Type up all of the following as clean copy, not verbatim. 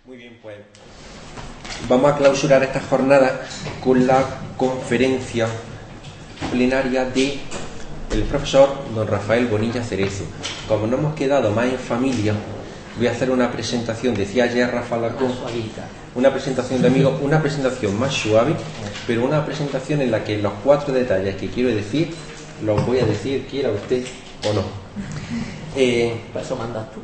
Muy bien, pues vamos a clausurar esta jornada con la conferencia plenaria de el profesor don Rafael Bonilla Cerezo. Como no hemos quedado más en familia, voy a hacer una presentación, decía ayer Rafa Lacón, una presentación de amigos, una presentación más suave, pero una presentación en la que los 4 detalles que quiero decir los voy a decir, quiera usted o no. Para eso mandas tú.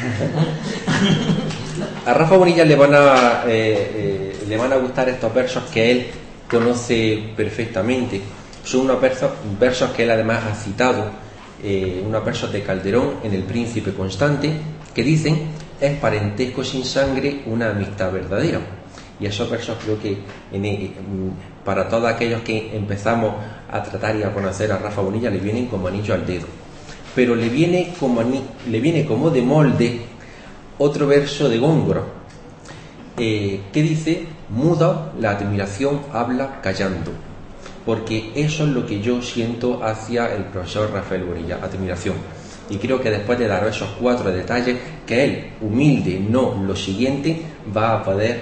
A Rafa Bonilla le van a gustar estos versos que él conoce perfectamente. Son unos versos que él además ha citado, unos versos de Calderón en El Príncipe Constante, que dicen: es parentesco sin sangre una amistad verdadera. Y esos versos creo que para todos aquellos que empezamos a tratar y a conocer a Rafa Bonilla le vienen como anillo al dedo. Pero le viene como de molde otro verso de Góngora, que dice: muda la admiración habla callando. Porque eso es lo que yo siento hacia el profesor Rafael Bonilla, admiración. Y creo que después de dar esos 4 detalles, que él, humilde, no lo siguiente, va a poder,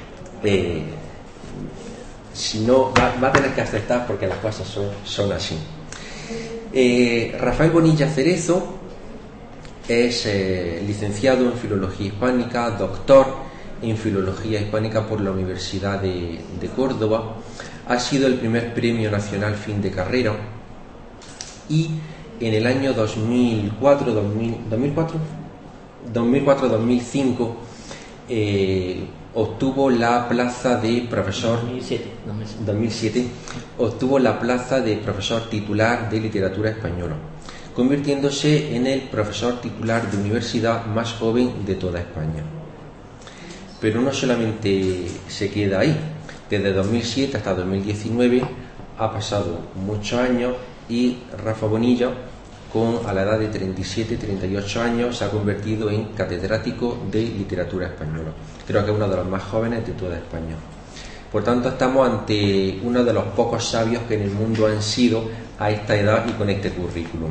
si no, va a tener que aceptar, porque las cosas son así. Rafael Bonilla Cerezo es licenciado en Filología Hispánica, doctor en Filología Hispánica por la Universidad de Córdoba. Ha sido el primer premio nacional fin de carrera y en el año 2004-2005 obtuvo la plaza de profesor 2007 obtuvo la plaza de profesor titular de literatura española, convirtiéndose en el profesor titular de universidad más joven de toda España. Pero no solamente se queda ahí. Desde 2007 hasta 2019 ha pasado muchos años y Rafa Bonilla, a la edad de 37-38 años, se ha convertido en catedrático de literatura española. Creo que es uno de los más jóvenes de toda España. Por tanto, estamos ante uno de los pocos sabios que en el mundo han sido a esta edad y con este currículum.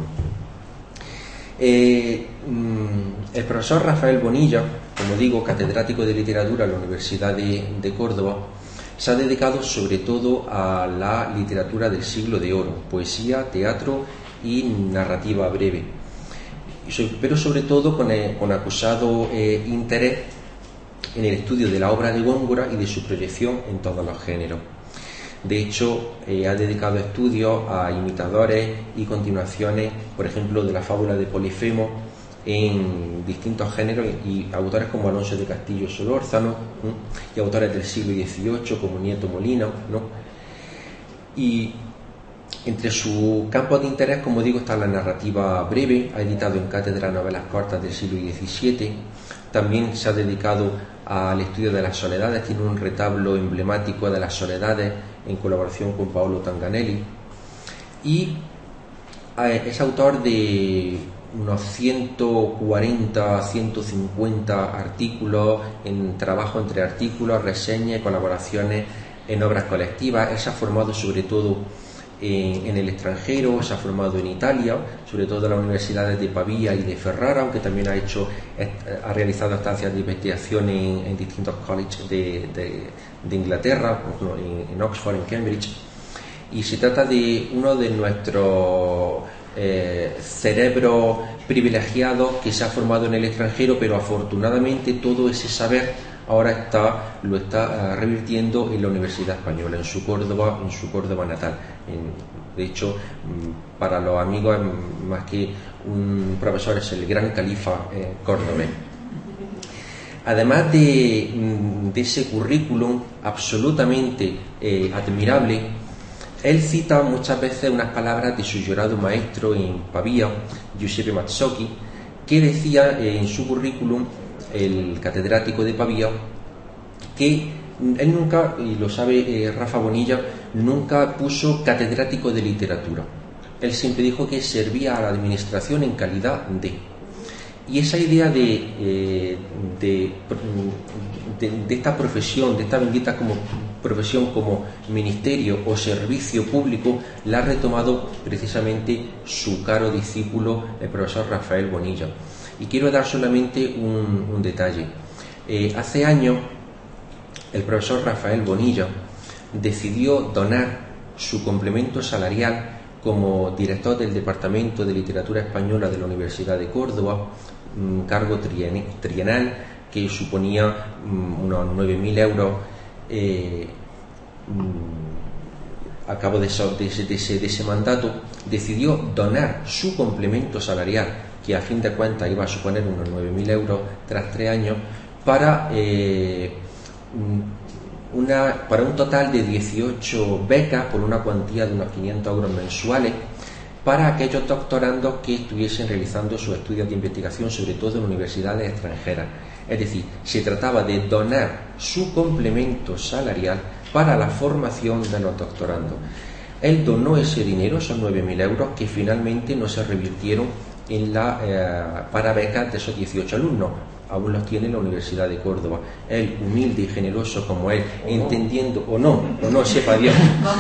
El profesor Rafael Bonilla, como digo, catedrático de literatura en la Universidad de Córdoba, se ha dedicado sobre todo a la literatura del siglo de oro, poesía, teatro y narrativa breve, pero sobre todo con acusado interés en el estudio de la obra de Góngora y de su proyección en todos los géneros. De hecho, ha dedicado estudios a imitadores y continuaciones, por ejemplo, de la fábula de Polifemo, en distintos géneros, y autores como Alonso de Castillo Solórzano, y autores del siglo XVIII como Nieto Molina, ¿no? Y entre sus campos de interés, como digo, está la narrativa breve. Ha editado en cátedra novelas cortas del siglo XVII. También se ha dedicado al estudio de las soledades. Tiene un retablo emblemático de las soledades en colaboración con Paolo Tanganelli, y es autor de unos 140, 150 artículos, en trabajo entre artículos, reseñas y colaboraciones en obras colectivas. Él se ha formado sobre todo en el extranjero, se ha formado en Italia, sobre todo en las universidades de Pavía y de Ferrara, aunque también ha realizado estancias de investigación en distintos colleges de Inglaterra, en Oxford, en Cambridge. Y se trata de uno de nuestros cerebros privilegiados que se ha formado en el extranjero, pero afortunadamente todo ese saber ahora lo está revirtiendo en la Universidad Española, en su Córdoba natal. De hecho, para los amigos, más que un profesor, es el gran califa cordobés. Además de ese currículum absolutamente admirable, él cita muchas veces unas palabras de su llorado maestro en Pavía, Giuseppe Mazzocchi, que decía en su currículum, el catedrático de Pavía, que él nunca, y lo sabe Rafa Bonilla, nunca puso catedrático de literatura. Él siempre dijo que servía a la administración en calidad de. Y esa idea de esta profesión, de esta bendita como profesión como ministerio o servicio público, la ha retomado precisamente su caro discípulo, el profesor Rafael Bonilla. Y quiero dar solamente un detalle. Hace años el profesor Rafael Bonilla decidió donar su complemento salarial como director del Departamento de Literatura Española de la Universidad de Córdoba, un cargo trienal que suponía unos 9.000 euros. A cabo de ese mandato, decidió donar su complemento salarial, que a fin de cuentas iba a suponer unos 9.000 euros tras 3 años, para un total de 18 becas por una cuantía de unos 500 euros mensuales para aquellos doctorandos que estuviesen realizando sus estudios de investigación, sobre todo en universidades extranjeras. Es decir, se trataba de donar su complemento salarial para la formación de los doctorandos. Él donó ese dinero, esos 9.000 euros, que finalmente no se revirtieron para becas de esos 18 alumnos. Aún los tiene la Universidad de Córdoba. Él, humilde y generoso como él, entendiendo, o no, sepa Dios.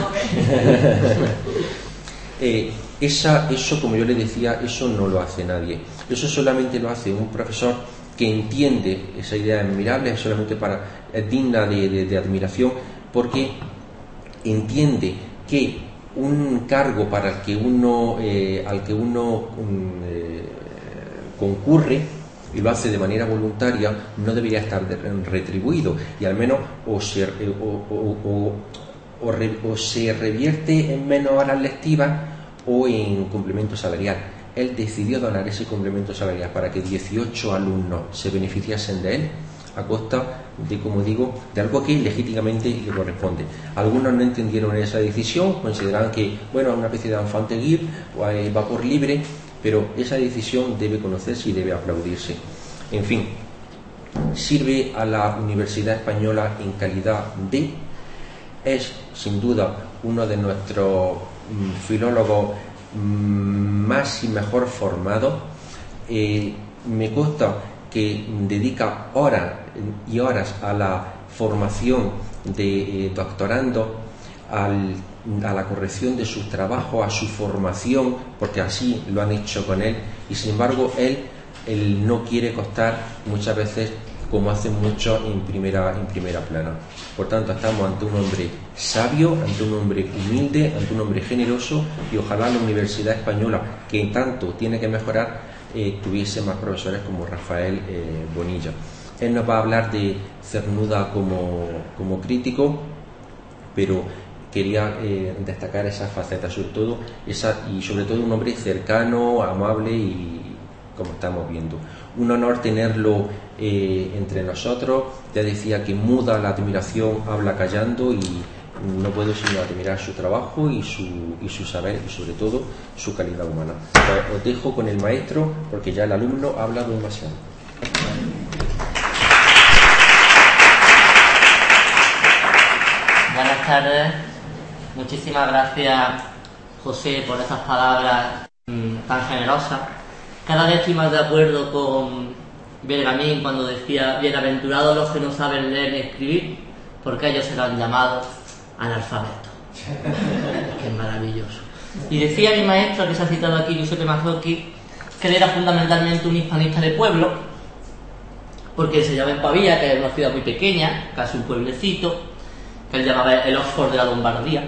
Eso, como yo le decía, eso no lo hace nadie. Eso solamente lo hace un profesor que entiende, esa idea admirable, es digna de admiración, porque entiende que un cargo para el que uno concurre y lo hace de manera voluntaria no debería estar retribuido, y al menos o se revierte en menos horas lectivas o en complemento salarial. Él decidió donar ese complemento salarial para que 18 alumnos se beneficiasen de él, a costa de, como digo, de algo que legítimamente le corresponde. Algunos no entendieron esa decisión, consideraban que, bueno, una especie de enfant terrible, va por libre, pero esa decisión debe conocerse y debe aplaudirse. En fin, sirve a la Universidad Española en calidad de, es sin duda uno de nuestros filólogos más y mejor formados. Me consta que dedica horas y horas a la formación de doctorandos, a la corrección de sus trabajos, a su formación, porque así lo han hecho con él, y sin embargo él no quiere costar muchas veces, como hacen muchos, en primera plana. Por tanto, estamos ante un hombre sabio, ante un hombre humilde, ante un hombre generoso, y ojalá la Universidad Española, que en tanto tiene que mejorar, tuviese más profesores como Rafael Bonilla. Él nos va a hablar de Cernuda como crítico, pero quería destacar esa faceta, sobre todo un hombre cercano, amable, y como estamos viendo, un honor tenerlo entre nosotros. Ya decía que muda la admiración, habla callando, y no puedo sino admirar su trabajo y su saber, y sobre todo su calidad humana. Pues os dejo con el maestro, porque ya el alumno ha hablado demasiado. Buenas tardes. Muchísimas gracias, José, por esas palabras tan generosas. Cada vez estoy más de acuerdo con Bergamín cuando decía: bienaventurados los que no saben leer ni escribir, porque ellos serán llamados analfabetos. Que es maravilloso. Y decía mi maestro, que se ha citado aquí, Giuseppe Mazzocchi, que él era fundamentalmente un hispanista de pueblo, porque él se llama en Pavía, que es una ciudad muy pequeña, casi un pueblecito, que él llamaba el Oxford de la Lombardía,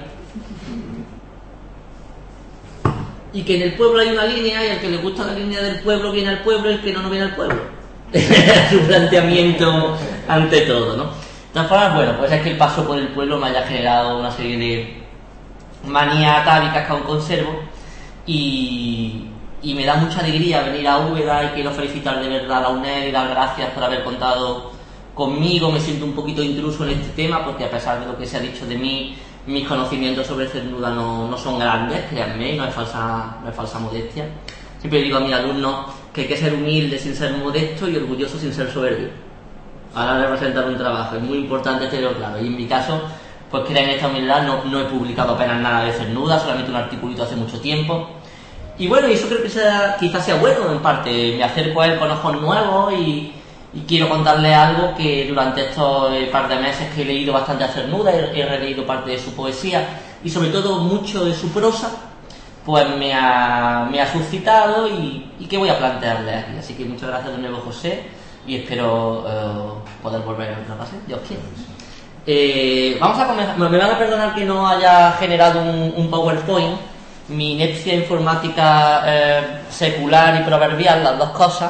y que en el pueblo hay una línea, y al que le gusta la línea del pueblo viene al pueblo, y el que no viene al pueblo. Su planteamiento ante todo, ¿no? De todas formas, bueno, pues es que el paso por el pueblo me haya generado una serie de manías atávicas que aún conservo, y me da mucha alegría venir a Úbeda, y quiero felicitar de verdad a la UNED y dar gracias por haber contado conmigo. Me siento un poquito intruso en este tema, porque a pesar de lo que se ha dicho de mí, mis conocimientos sobre Cernuda no son grandes, créanme, no es falsa modestia. Siempre digo a mis alumnos que hay que ser humilde sin ser modesto, y orgulloso sin ser soberbio. Ahora representar un trabajo, es muy importante tenerlo claro. Y en mi caso, pues crean esta humildad, no he publicado apenas nada de Cernuda, solamente un articulito hace mucho tiempo. Y bueno, y eso creo que quizás sea bueno en parte. Me acerco a él con ojos nuevos, y quiero contarle algo que durante estos par de meses que he leído bastante a Cernuda, he releído parte de su poesía y sobre todo mucho de su prosa, pues me ha suscitado, y que voy a plantearle aquí. Así que muchas gracias de nuevo, José. y espero poder volver en otra fase, Dios quiere. Vamos a comenzar. Me van a perdonar que no haya generado un PowerPoint. Mi inepcia informática secular y proverbial, las dos cosas.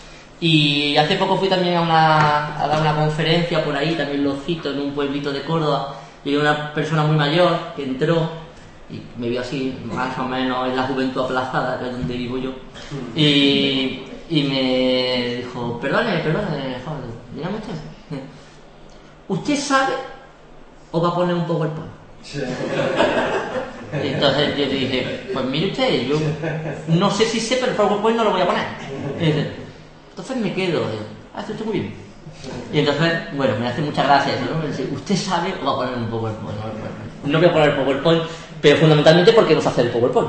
Y hace poco fui también a dar una conferencia por ahí, también lo cito, en un pueblito de Córdoba, y una persona muy mayor que entró y me vio así, más o menos en la juventud aplazada, que es donde vivo yo, y me dijo, perdone, joder, dígame usted, ¿usted sabe o va a poner un PowerPoint? Sí. Y entonces yo le dije, pues mire usted, yo no sé si sé, pero el PowerPoint no lo voy a poner. Y dice, entonces me quedo, hace usted muy bien. Y entonces, bueno, me hace muchas gracias, ¿no? Dice, ¿usted sabe o va a poner un PowerPoint? No voy a poner PowerPoint, pero fundamentalmente porque no sé hacer el PowerPoint.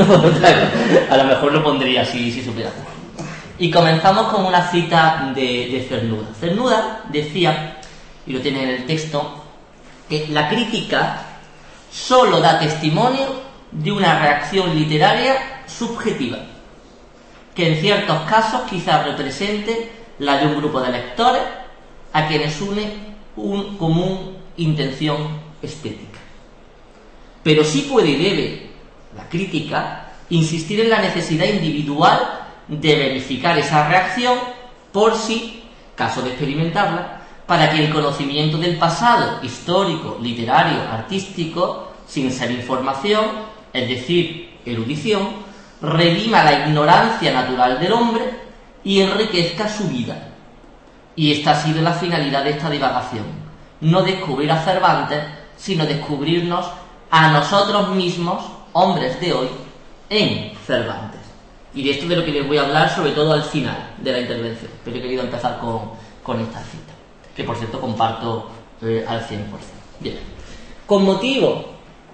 A lo mejor lo pondría si supiera. Y comenzamos con una cita de Cernuda. Cernuda decía, y lo tiene en el texto, que la crítica solo da testimonio de una reacción literaria subjetiva, que en ciertos casos quizás represente la de un grupo de lectores a quienes une una común intención estética. Pero sí puede y debe la crítica insistir en la necesidad individual de verificar esa reacción por sí, caso de experimentarla, para que el conocimiento del pasado histórico, literario, artístico, sin ser información, es decir, erudición, redima la ignorancia natural del hombre y enriquezca su vida. Y esta ha sido la finalidad de esta divagación: no descubrir a Cervantes, sino descubrirnos a nosotros mismos, hombres de hoy, en Cervantes. Y de esto de lo que les voy a hablar, sobre todo al final de la intervención, pero he querido empezar con esta cita, que por cierto comparto al 100%. Bien. Con motivo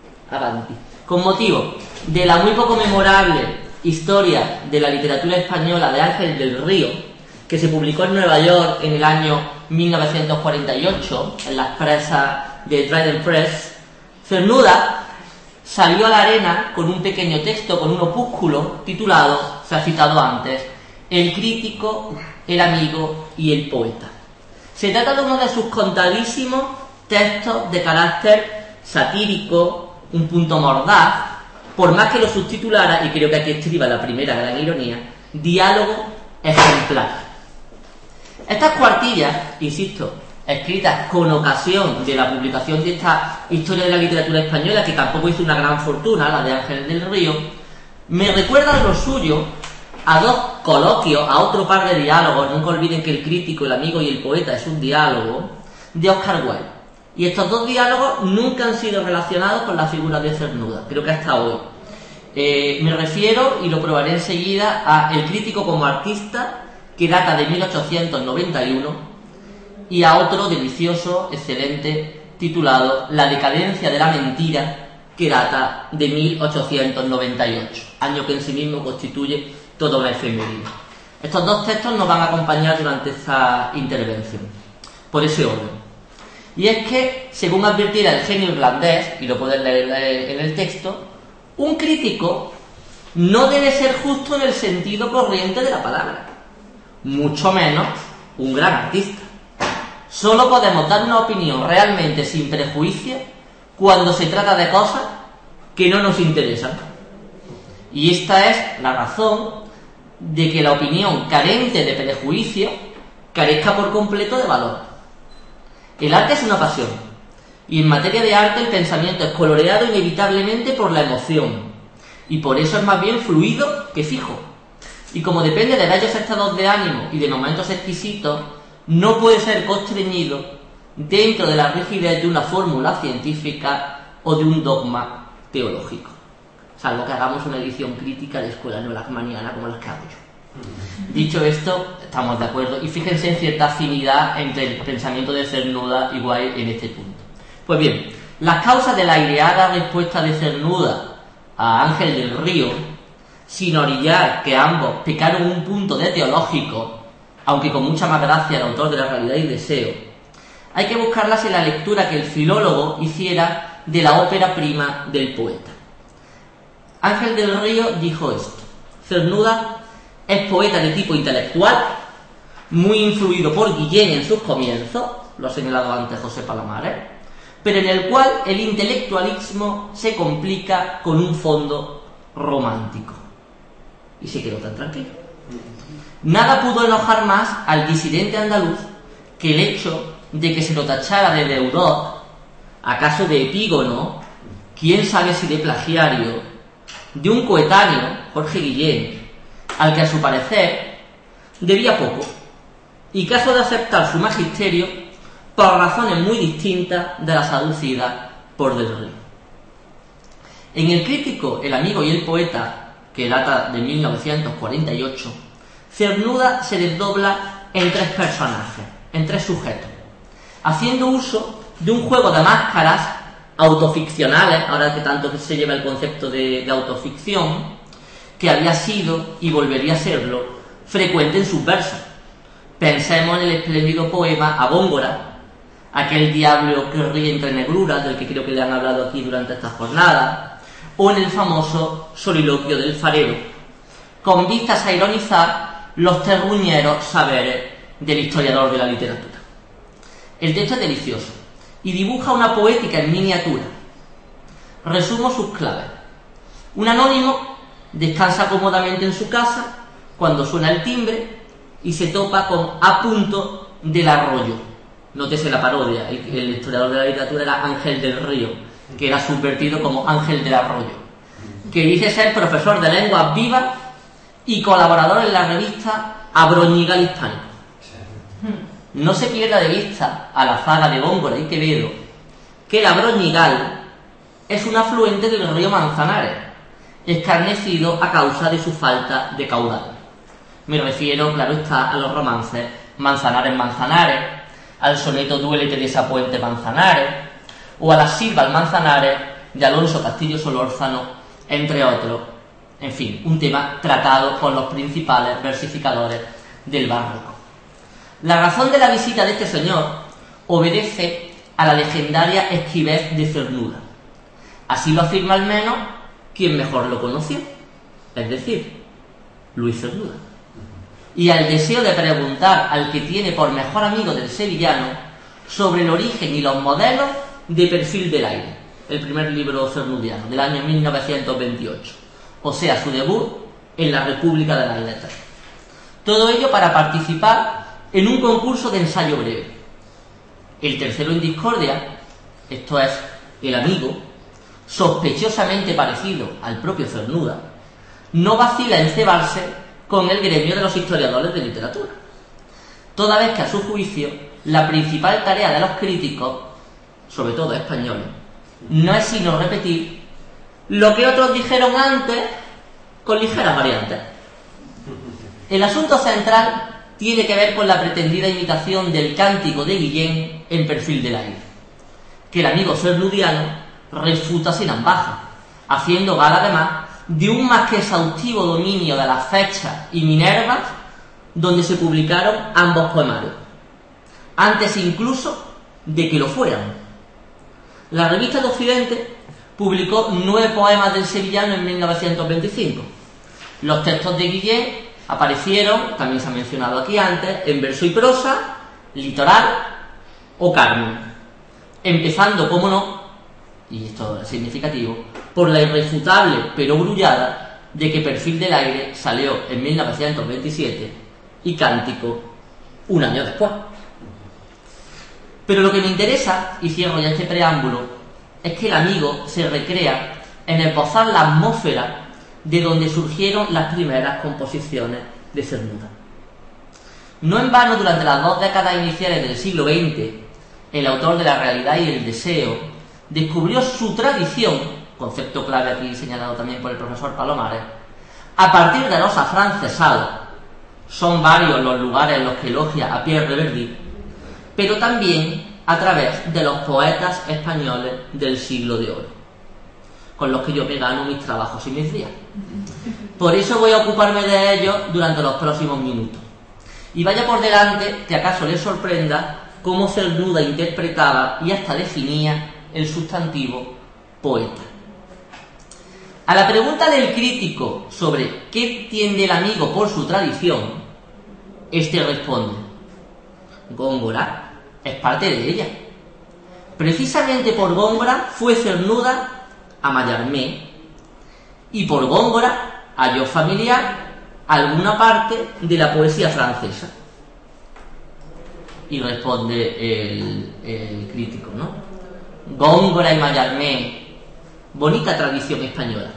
de la muy poco memorable historia de la literatura española de Ángel del Río, que se publicó en Nueva York en el año 1948, en las presas de Dryden Press, Cernuda salió a la arena con un pequeño texto, con un opúsculo titulado, se ha citado antes, El crítico, el amigo y el poeta. Se trata de uno de sus contadísimos textos de carácter satírico, un punto mordaz, por más que lo subtitulara, y creo que aquí estriba la primera gran ironía, diálogo ejemplar. Estas cuartillas, insisto, escritas con ocasión de la publicación de esta historia de la literatura española, que tampoco hizo una gran fortuna, la de Ángel del Río, me recuerdan lo suyo a dos coloquios, a otro par de diálogos, nunca olviden que el crítico, el amigo y el poeta es un diálogo, de Oscar Wilde. Y estos dos diálogos nunca han sido relacionados con la figura de Cernuda, creo que hasta hoy. Me refiero, y lo probaré enseguida, a El crítico como artista, que data de 1891, y a otro delicioso, excelente, titulado La decadencia de la mentira, que data de 1898, año que en sí mismo constituye toda una efeméride. Estos dos textos nos van a acompañar durante esta intervención, por ese orden. Y es que, según advirtiera el genio irlandés, y lo pueden leer en el texto, un crítico no debe ser justo en el sentido corriente de la palabra, mucho menos un gran artista. Solo podemos dar una opinión realmente sin prejuicio cuando se trata de cosas que no nos interesan. Y esta es la razón de que la opinión carente de prejuicio carezca por completo de valor. El arte es una pasión, y en materia de arte el pensamiento es coloreado inevitablemente por la emoción, y por eso es más bien fluido que fijo. Y como depende de bellos estados de ánimo y de momentos exquisitos, no puede ser constreñido dentro de la rigidez de una fórmula científica o de un dogma teológico, salvo que hagamos una edición crítica de escuela neolacmaniana como las que hago yo. Dicho esto, estamos de acuerdo, y fíjense en cierta afinidad entre el pensamiento de Cernuda y Wilde en este punto. Pues bien, las causas de la aireada respuesta de Cernuda a Ángel del Río, sin orillar que ambos pecaron un punto de teológico, aunque con mucha más gracia el autor de La realidad y deseo, hay que buscarlas en la lectura que el filólogo hiciera de la ópera prima del poeta. Ángel del Río dijo esto: Cernuda es poeta de tipo intelectual, muy influido por Guillén en sus comienzos, lo ha señalado antes José Palomares, pero en el cual el intelectualismo se complica con un fondo romántico. Y se quedó tan tranquilo. Nada pudo enojar más al disidente andaluz que el hecho de que se lo tachara de deudor, acaso de epígono, quién sabe si de plagiario, de un coetáneo, Jorge Guillén, al que a su parecer debía poco, y caso de aceptar su magisterio por razones muy distintas de las aducidas por Del Río. En el crítico El amigo y el poeta, que data de 1948, Cernuda se desdobla en tres personajes, en tres sujetos, haciendo uso de un juego de máscaras autoficcionales, ahora que tanto se lleva el concepto de autoficción, que había sido y volvería a serlo frecuente en sus versos. Pensemos en el espléndido poema A Góngora, aquel diablo que ríe entre negruras, del que creo que le han hablado aquí durante esta jornada, o en el famoso soliloquio del farero, con vistas a ironizar los terruñeros saberes del historiador de la literatura. El texto es delicioso y dibuja una poética en miniatura. Resumo sus claves. Un anónimo descansa cómodamente en su casa cuando suena el timbre y se topa con A. del Arroyo. Nótese la parodia, el historiador de la literatura era Ángel del Río, que era subvertido como Ángel del Arroyo, que dice ser profesor de lenguas vivas y colaborador en la revista Abroñigal Hispánico. No se pierda de vista a la zaga de Góngora y Quevedo que el Abroñigal es un afluente del río Manzanares, escarnecido a causa de su falta de caudal. Me refiero, claro está, a los romances Manzanares, Manzanares, al soneto Duélete de esa puente Manzanares, o a las silvas Manzanares de Alonso Castillo Solórzano, entre otros. En fin, un tema tratado por los principales versificadores del barroco. La razón de la visita de este señor obedece a la legendaria esquivez de Cernuda. Así lo afirma al menos quien mejor lo conoció, es decir, Luis Cernuda. Y al deseo de preguntar al que tiene por mejor amigo del sevillano sobre el origen y los modelos de Perfil del Aire, el primer libro cernudiano del año 1928, o sea, su debut en la República de las Letras. Todo ello para participar en un concurso de ensayo breve. El tercero en discordia, esto es, el amigo, sospechosamente parecido al propio Cernuda, no vacila en cebarse con el gremio de los historiadores de literatura, toda vez que a su juicio la principal tarea de los críticos, sobre todo españoles, no es sino repetir lo que otros dijeron antes con ligeras variantes. El asunto central tiene que ver con la pretendida imitación del cántico de Guillén en Perfil del Aire, que el amigo cernudiano refuta sin ambaja, haciendo gala además de un más que exhaustivo dominio de las fechas y Minervas donde se publicaron ambos poemarios, antes incluso de que lo fueran. La revista de Occidente publicó 9 poemas del sevillano en 1925. Los textos de Guillén aparecieron, también se ha mencionado aquí antes, en verso y prosa, litoral o Carmen, empezando, como no, y esto es significativo, por la irrefutable pero grullada de que Perfil del Aire salió en 1927 y Cántico un año después. Pero lo que me interesa, y cierro ya este preámbulo, es que el amigo se recrea en esbozar la atmósfera de donde surgieron las primeras composiciones de Cernuda. No en vano, durante las 2 décadas iniciales del siglo XX, el autor de La realidad y el deseo descubrió su tradición, concepto clave aquí señalado también por el profesor Palomares, a partir de los afrancesados. Son varios los lugares en los que elogia a Pierre Reverdí, pero también a través de los poetas españoles del siglo de oro, con los que yo me gano mis trabajos y mis días. Por eso voy a ocuparme de ellos durante los próximos minutos. Y vaya por delante que acaso les sorprenda cómo Cernuda interpretaba y hasta definía el sustantivo poeta. A la pregunta del crítico sobre qué entiende el amigo por su tradición, Este responde: Góngora es parte de ella. Precisamente por Góngora fue cernuda a Mallarmé, y por Góngora halló familiar alguna parte de la poesía francesa. Y responde el crítico, ¿no? Góngora y Mallarmé, bonita tradición española.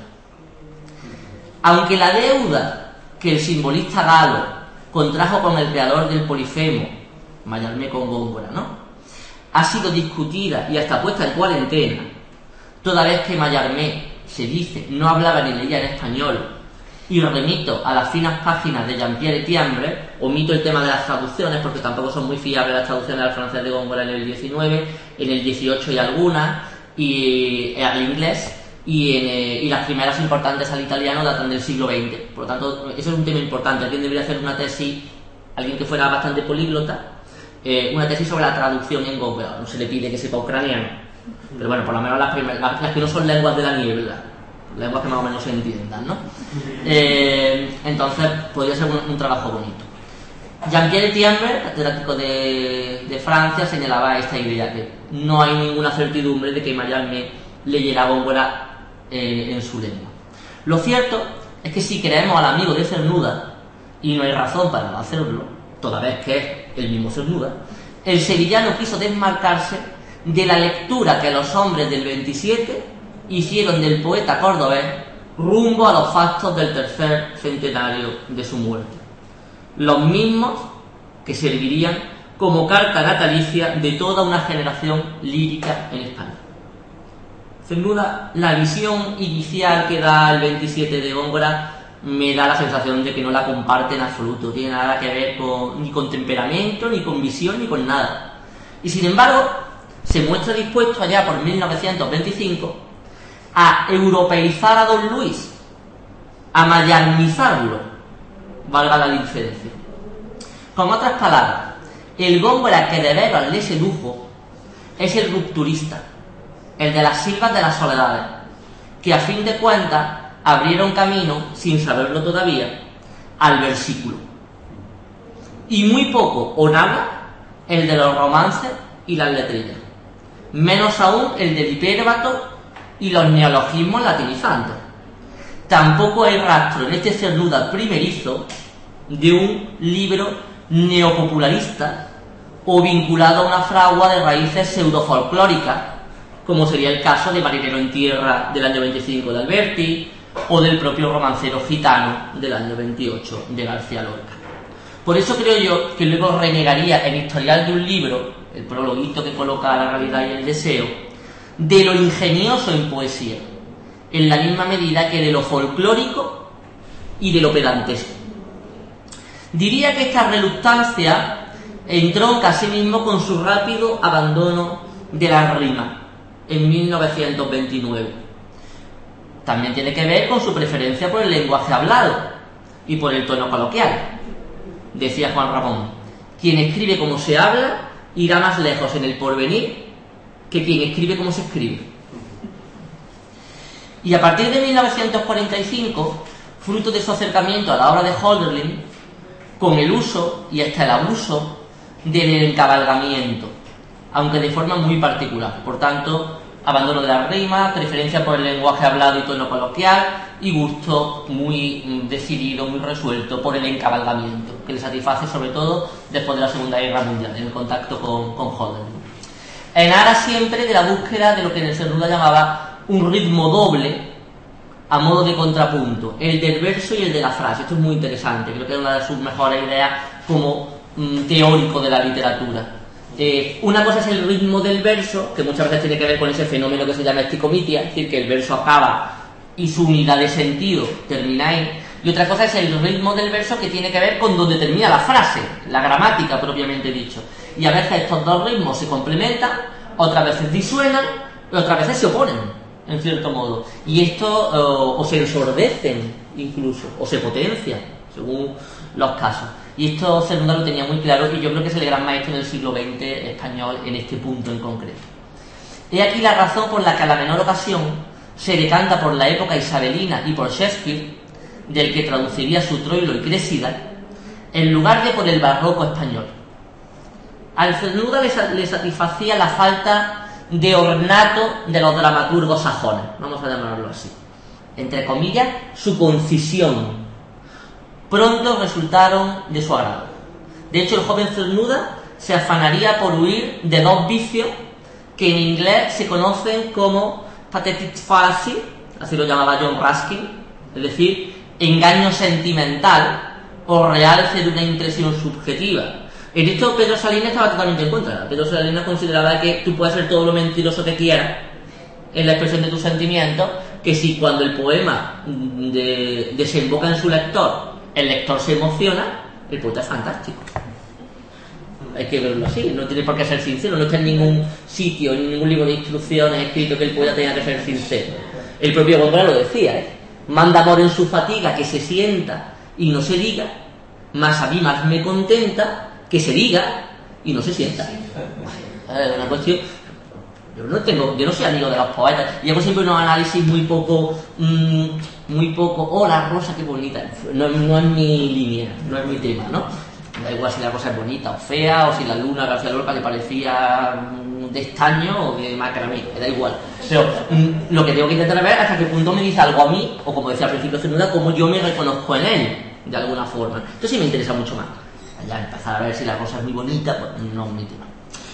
Aunque la deuda que el simbolista galo contrajo con el creador del Polifemo, Mallarmé con Góngora, ¿no?, ha sido discutida y hasta puesta en cuarentena, toda vez que Mallarmé, se dice, no hablaba ni leía en español, y remito a las finas páginas de Jean-Pierre Etienne, omito el tema de las traducciones porque tampoco son muy fiables las traducciones al francés de Góngora en el 19, en el 18 y algunas, y al inglés, y las primeras importantes al italiano datan del siglo XX. Por lo tanto, eso es un tema importante. Alguien debería hacer una tesis, alguien que fuera bastante políglota, una tesis sobre la traducción en Góngora. No se le pide que sepa ucraniano, pero bueno, por lo menos las que no son lenguas de la niebla, lenguas que más o menos se entiendan, ¿no? Entonces podría ser un trabajo bonito. Jean-Pierre Etienne, catedrático de Francia, señalaba esta idea, que no hay ninguna certidumbre de que Mallarmé leyera Góngora en su lengua. Lo cierto es que si queremos al amigo de Cernuda, y no hay razón para no hacerlo, toda vez que es el mismo Cernuda, el sevillano quiso desmarcarse de la lectura que los hombres del 27 hicieron del poeta cordobés rumbo a los fastos del tercer centenario de su muerte. Los mismos que servirían como carta natalicia de toda una generación lírica en España. Sin duda, la visión inicial que da el 27 de Góngora me da la sensación de que no la comparte en absoluto, no tiene nada que ver ni con temperamento, ni con visión, ni con nada. Y sin embargo, se muestra dispuesto allá por 1925 a europeizar a Don Luis, a mallarmizarlo, valga la diferencia. Con otras palabras, el Góngora que de veras le sedujo es el rupturista, el de las silvas de las soledades, que a fin de cuentas abrieron camino, sin saberlo todavía, al versículo. Y muy poco o nada el de los romances y las letrillas, menos aún el del hipérbato y los neologismos latinizantes. Tampoco hay rastro en este Cernuda primerizo de un libro neopopularista o vinculado a una fragua de raíces pseudofolclóricas, como sería el caso de Marinero en Tierra del año 25 de Alberti o del propio Romancero Gitano del año 28 de García Lorca. Por eso creo yo que luego renegaría el historial de un libro, el prologuito que coloca la realidad y el deseo, de lo ingenioso en poesía, en la misma medida que de lo folclórico y de lo pedantesco. Diría que esta reluctancia entronca asimismo con su rápido abandono de la rima en 1929. También tiene que ver con su preferencia por el lenguaje hablado y por el tono coloquial. Decía Juan Ramón: quien escribe como se habla irá más lejos en el porvenir que quien escribe como se escribe. Y a partir de 1945, fruto de su acercamiento a la obra de Hölderlin, con el uso y hasta el abuso del encabalgamiento, aunque de forma muy particular. Por tanto, abandono de la rima, preferencia por el lenguaje hablado y tono coloquial, y gusto muy decidido, muy resuelto por el encabalgamiento, que le satisface sobre todo después de la Segunda Guerra Mundial, en el contacto con Hölderlin. En aras siempre de la búsqueda de lo que en el Cernuda llamaba un ritmo doble, a modo de contrapunto, el del verso y el de la frase. Esto es muy interesante, creo que es una de sus mejores ideas como teórico de la literatura. Una cosa es el ritmo del verso, que muchas veces tiene que ver con ese fenómeno que se llama esticomitia, es decir, que el verso acaba y su unidad de sentido termina ahí. Y otra cosa es el ritmo del verso, que tiene que ver con donde termina la frase, la gramática propiamente dicho. Y a veces estos dos ritmos se complementan, otras veces disuenan y otras veces se oponen, en cierto modo. Y esto o se ensordecen incluso, o se potencian, según los casos. Y esto Cernuda lo tenía muy claro, y yo creo que es el gran maestro del siglo XX español en este punto en concreto. He aquí la razón por la que a la menor ocasión se decanta por la época isabelina y por Shakespeare, del que traduciría su Troilo y Cressida, en lugar de por el barroco español. Al Cernuda le satisfacía la falta de ornato de los dramaturgos sajones, vamos a llamarlo así, entre comillas, su concisión. Pronto resultaron de su agrado. De hecho, el joven Cernuda se afanaría por huir de dos vicios que en inglés se conocen como pathetic fallacy, así lo llamaba John Ruskin, es decir, engaño sentimental o realce de una impresión subjetiva. En esto Pedro Salinas estaba totalmente en contra. Pedro Salinas consideraba que tú puedes ser todo lo mentiroso que quieras en la expresión de tus sentimientos, que si cuando el poema desemboca en su lector, el lector se emociona, el poeta es fantástico. Hay que verlo así, no tiene por qué ser sincero, no está en ningún sitio, en ningún libro de instrucciones escrito que el poeta tenga que ser sincero. El propio Góngora lo decía, manda amor en su fatiga que se sienta y no se diga, más a mí más me contenta que se diga y no se sienta. Es una cuestión. Yo no soy amigo de los poetas y hago siempre unos análisis muy poco, oh, la rosa qué bonita, no es mi línea, no es mi tema, ¿no? Da igual si la rosa es bonita o fea, o si la luna a García Lorca le parecía de estaño o de macramé, me da igual. Pero lo que tengo que intentar ver es hasta qué punto me dice algo a mí, o como decía al principio Cernuda, cómo yo me reconozco en él, de alguna forma. Entonces sí me interesa mucho más. Ya empezar a ver si la rosa es muy bonita, pues no es mi tema.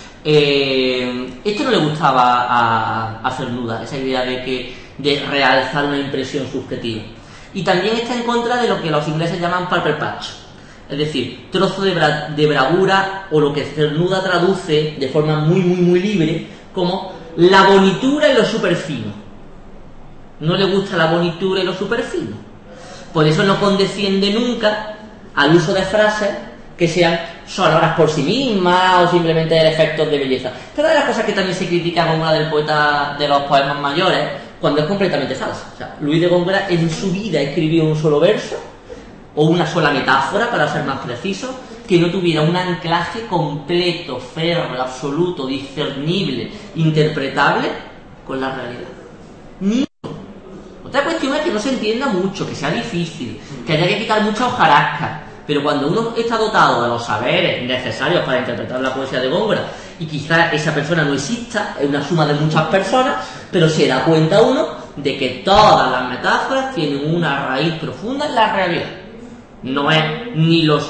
Esto no le gustaba a Cernuda, esa idea de realzar una impresión subjetiva. Y también está en contra de lo que los ingleses llaman pulper patch, es decir, trozo de bravura, o lo que Cernuda traduce de forma muy, muy, muy libre como la bonitura y lo superfino. No le gusta la bonitura y lo superfino. Por eso no condesciende nunca al uso de frases que sean sonoras por sí mismas o simplemente de efectos de belleza. Esta es de las cosas que también se critica a Góngora del poeta de los poemas mayores, cuando es completamente falsa. O sea, Luis de Góngora en su vida escribió un solo verso o una sola metáfora, para ser más preciso, que no tuviera un anclaje completo, férreo, absoluto, discernible, interpretable con la realidad. Ni otra cuestión es que no se entienda mucho, que sea difícil, que haya que quitar mucha hojarasca. Pero cuando uno está dotado de los saberes necesarios para interpretar la poesía de Góngora, y quizás esa persona no exista, es una suma de muchas personas, pero se da cuenta uno de que todas las metáforas tienen una raíz profunda en la realidad. No es ni la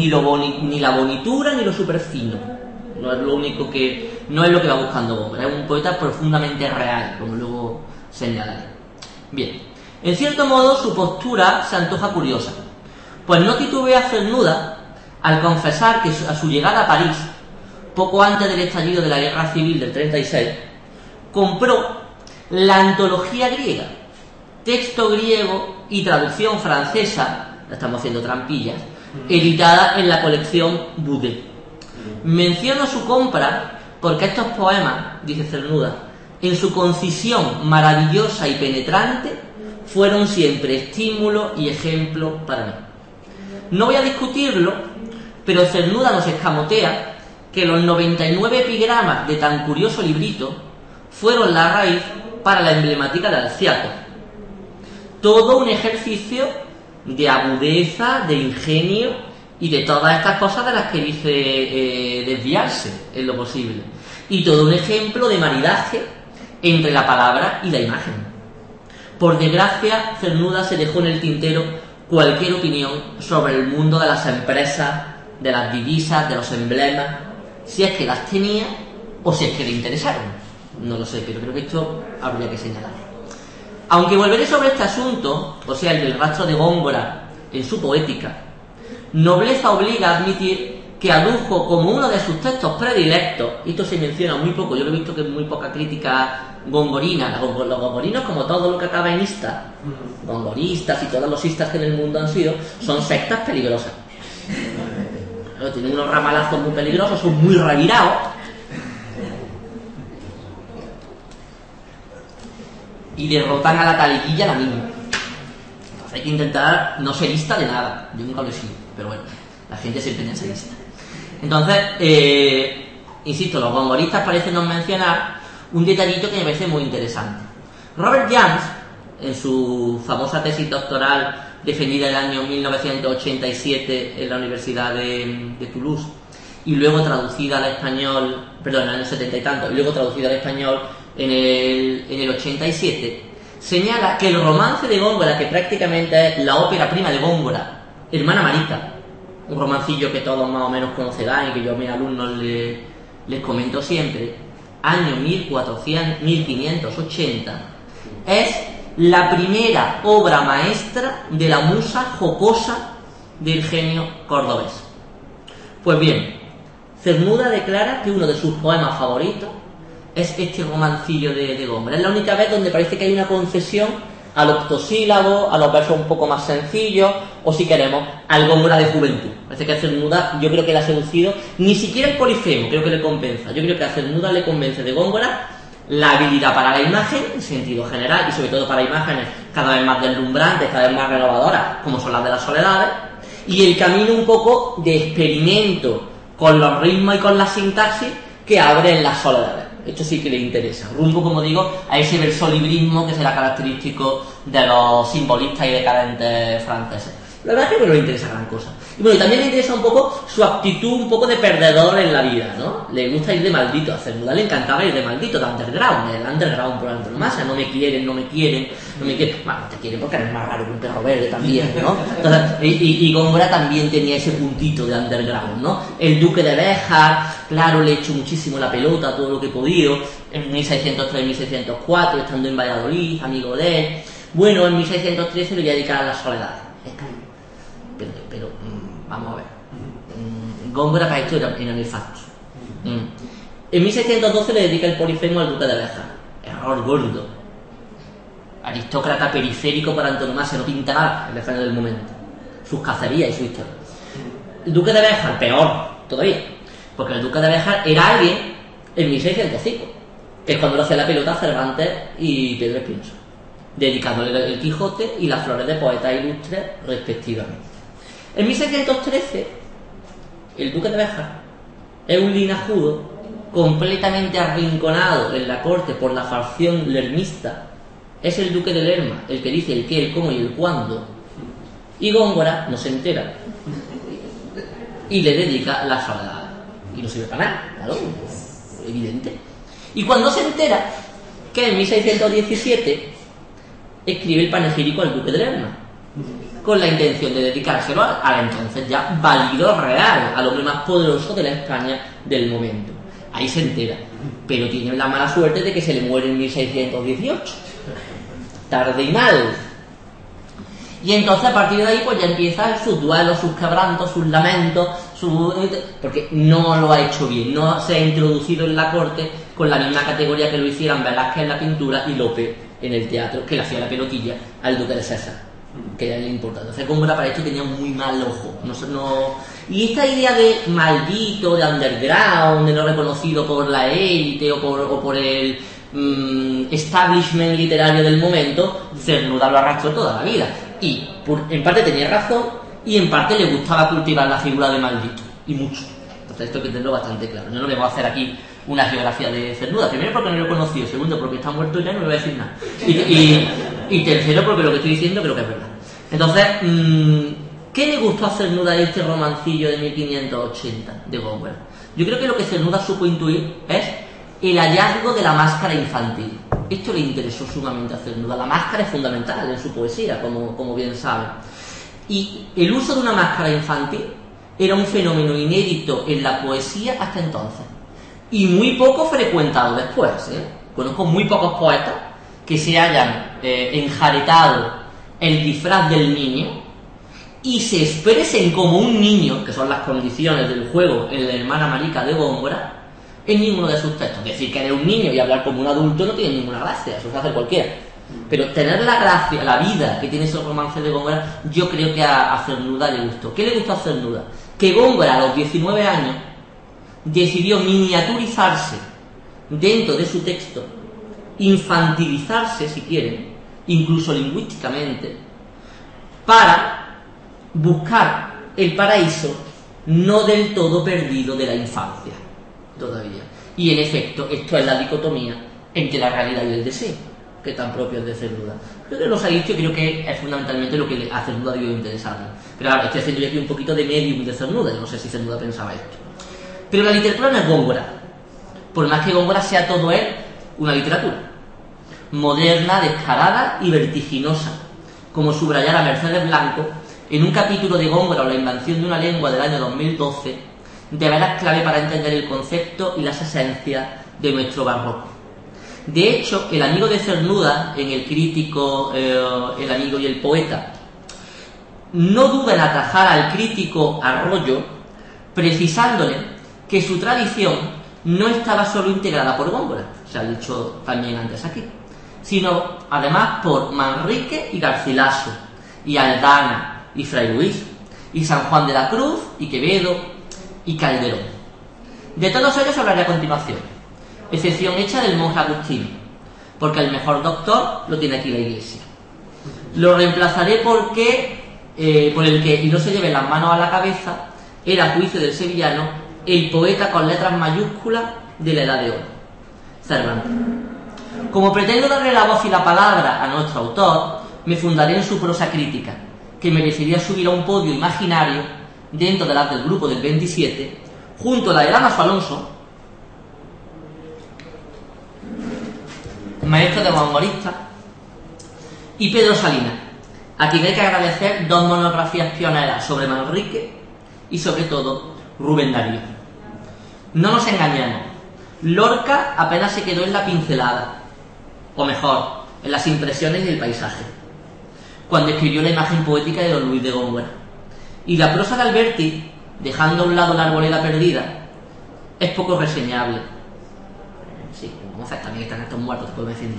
bonitura ni lo superfino. No es lo único que, no es lo que va buscando Góngora, es un poeta profundamente real, como luego señalaré. Bien, en cierto modo su postura se antoja curiosa. Pues no titubea Cernuda al confesar que a su llegada a París, poco antes del estallido de la Guerra Civil del 36, compró la antología griega, texto griego y traducción francesa, la estamos haciendo trampillas, editada en la colección Boudet. Menciono su compra porque estos poemas, dice Cernuda, en su concisión maravillosa y penetrante, fueron siempre estímulo y ejemplo para mí. No voy a discutirlo, pero Cernuda nos escamotea que los 99 epigramas de tan curioso librito fueron la raíz para la emblemática de Alciato. Todo un ejercicio de agudeza, de ingenio y de todas estas cosas de las que dice desviarse en lo posible. Y todo un ejemplo de maridaje entre la palabra y la imagen. Por desgracia, Cernuda se dejó en el tintero cualquier opinión sobre el mundo de las empresas, de las divisas, de los emblemas, si es que las tenía o si es que le interesaron. No lo sé, pero creo que esto habría que señalar. Aunque volveré sobre este asunto, o sea, el del rastro de Góngora en su poética, nobleza obliga a admitir que adujo como uno de sus textos predilectos, y esto se menciona muy poco, yo lo he visto que es muy poca crítica gongorina, los gongorinos, como todo lo que acaba en ista, gongoristas y todos los istas que en el mundo han sido, son sectas peligrosas. Tienen unos ramalazos muy peligrosos, son muy revirados. Y derrotan a la taliquilla la misma. Entonces hay que intentar no ser ista de nada. Yo nunca lo he sido, pero bueno, la gente se empeña en ser ista. Entonces, insisto, los gongoristas parecen nos mencionar un detallito que me parece muy interesante. Robert Young, en su famosa tesis doctoral defendida en el año 1987 en la Universidad de Toulouse, y luego traducida al español, perdón, en el año 70 y tanto, y luego traducida al español en el 87, señala que el romance de Góngora, que prácticamente es la ópera prima de Góngora, Hermana Marica, un romancillo que todos más o menos conocerán y que yo a mis alumnos les comento siempre, año 1580, es la primera obra maestra de la musa jocosa del genio cordobés. Pues bien, Cernuda declara que uno de sus poemas favoritos es este romancillo de Góngora. Es la única vez donde parece que hay una concesión al octosílabo, a los versos un poco más sencillos, o si queremos, al Góngora de juventud. Parece que a Cernuda, yo creo que le ha seducido, ni siquiera el polifemo, creo que le compensa. Yo creo que a Cernuda le convence de Góngora la habilidad para la imagen, en sentido general, y sobre todo para imágenes cada vez más deslumbrantes, cada vez más renovadoras, como son las de las soledades, y el camino un poco de experimento con los ritmos y con la sintaxis que abre en las soledades. Esto sí que le interesa. Rumbo, como digo, a ese versolibrismo que será característico de los simbolistas y decadentes franceses. La verdad es que no le interesa gran cosa. Y bueno, también le interesa un poco su actitud un poco de perdedor en la vida, ¿no? Le gusta ir de maldito. A Cernuda le encantaba ir de maldito, de underground. El underground por antonomasia. No me quieren. Bueno, te quieren porque eres más raro que un perro verde también, ¿no? Entonces, y Góngora también tenía ese puntito de underground, ¿no? El duque de Béjar, claro, le echó muchísimo la pelota, todo lo que he podido. En 1603-1604, estando en Valladolid, amigo de él. Bueno, en 1613 le voy a dedicar a la soledad. Pero vamos a ver. Góngora para esto era nefasto. En 1612 le dedica el polifemo al duque de Béjar. Error gordo. Aristócrata periférico por antonomasia, no pinta nada el Béjar del momento. Sus cacerías y su historia. El duque de Béjar, peor todavía, porque el duque de Béjar era alguien en 1605, que es cuando le hacía la pelota a Cervantes y Pedro Espinosa, dedicándole el Quijote y las flores de poetas ilustres respectivamente. En 1613, el duque de Béjar es un linajudo completamente arrinconado en la corte por la facción lermista. Es el duque de Lerma el que dice el qué, el cómo y el cuándo. Y Góngora no se entera y le dedica la soledad. Y no sirve para nada, claro, evidente. Y cuando se entera que en 1617 escribe el panegírico al duque de Lerma, con la intención de dedicárselo al entonces ya válido real, al hombre más poderoso de la España del momento. Ahí se entera, pero tiene la mala suerte de que se le muere en 1618, tarde y mal. Y entonces a partir de ahí pues ya empiezan sus duelos, sus quebrantos, sus lamentos, porque no lo ha hecho bien, no se ha introducido en la corte con la misma categoría que lo hicieran Velázquez en la pintura y Lope en el teatro, que le hacía la pelotilla al duque de César, que era importante. Entonces Góngora para esto tenía muy mal ojo. Y esta idea de maldito, de underground, de no reconocido por la élite o por el establishment literario del momento, Cernuda lo arrastró toda la vida. Y en parte tenía razón y en parte le gustaba cultivar la figura de maldito, y mucho. Entonces esto hay que tenerlo bastante claro. Yo no le voy a hacer aquí una geografía de Cernuda, primero porque no lo he conocido, segundo porque está muerto ya y no le voy a decir nada, y tercero porque lo que estoy diciendo creo que es verdad. Entonces, ¿qué le gustó a Cernuda de este romancillo de 1580 de Góngora? Yo creo que lo que Cernuda supo intuir es el hallazgo de la máscara infantil. Esto le interesó sumamente a Cernuda. La máscara es fundamental en su poesía, como bien saben. Y el uso de una máscara infantil era un fenómeno inédito en la poesía hasta entonces, y muy poco frecuentado después. Conozco muy pocos poetas que se hayan enjaretado el disfraz del niño y se expresen como un niño, que son las condiciones del juego en la Hermana Marica de Góngora, en ninguno de sus textos. Decir que eres un niño y hablar como un adulto no tiene ninguna gracia, eso se hace cualquiera. Pero tener la gracia, la vida que tiene ese romance de Góngora, yo creo que a Cernuda le gustó. ¿Qué le gustó a Cernuda? Que Góngora a los 19 años decidió miniaturizarse dentro de su texto, infantilizarse si quieren, incluso lingüísticamente, para buscar el paraíso no del todo perdido de la infancia todavía. Y en efecto, esto es la dicotomía entre la realidad y el deseo. que tan propios de Cernuda. Creo que los ha dicho y creo que es fundamentalmente lo que a Cernuda debió interesarle. Pero ahora estoy haciendo yo aquí un poquito de medium de Cernuda, yo no sé si Cernuda pensaba esto. Pero la literatura no es Góngora, por más que Góngora sea todo él una literatura moderna, descarada y vertiginosa, como subrayara Mercedes Blanco en un capítulo de Góngora o la invención de una lengua del año 2012, de veras clave para entender el concepto y las esencias de nuestro barroco. De hecho, el amigo de Cernuda, en el crítico El amigo y el poeta, no duda en atajar al crítico Arroyo, precisándole que su tradición no estaba solo integrada por Góngora, se ha dicho también antes aquí, sino además por Manrique y Garcilaso, y Aldana, y Fray Luis, y San Juan de la Cruz, y Quevedo, y Calderón. De todos ellos hablaré a continuación, excepción hecha del monje Agustino, porque el mejor doctor lo tiene aquí la Iglesia. Lo reemplazaré por el que, y no se lleve las manos a la cabeza, era, a juicio del sevillano, el poeta con letras mayúsculas de la Edad de Oro, Cervantes. Como pretendo darle la voz y la palabra a nuestro autor, me fundaré en su prosa crítica, que merecería subir a un podio imaginario dentro de las del grupo del 27, junto a la de Damaso Alonso, maestro de vanguardista, y Pedro Salinas, a quien hay que agradecer dos monografías pioneras sobre Manrique y sobre todo Rubén Darío. No nos engañemos, Lorca apenas se quedó en la pincelada, o mejor, en las impresiones del paisaje, cuando escribió la imagen poética de don Luis de Góngora. Y la prosa de Alberti, dejando a un lado la arboleda perdida, es poco reseñable. Sí, como haces, también están estos muertos, te puedo decir.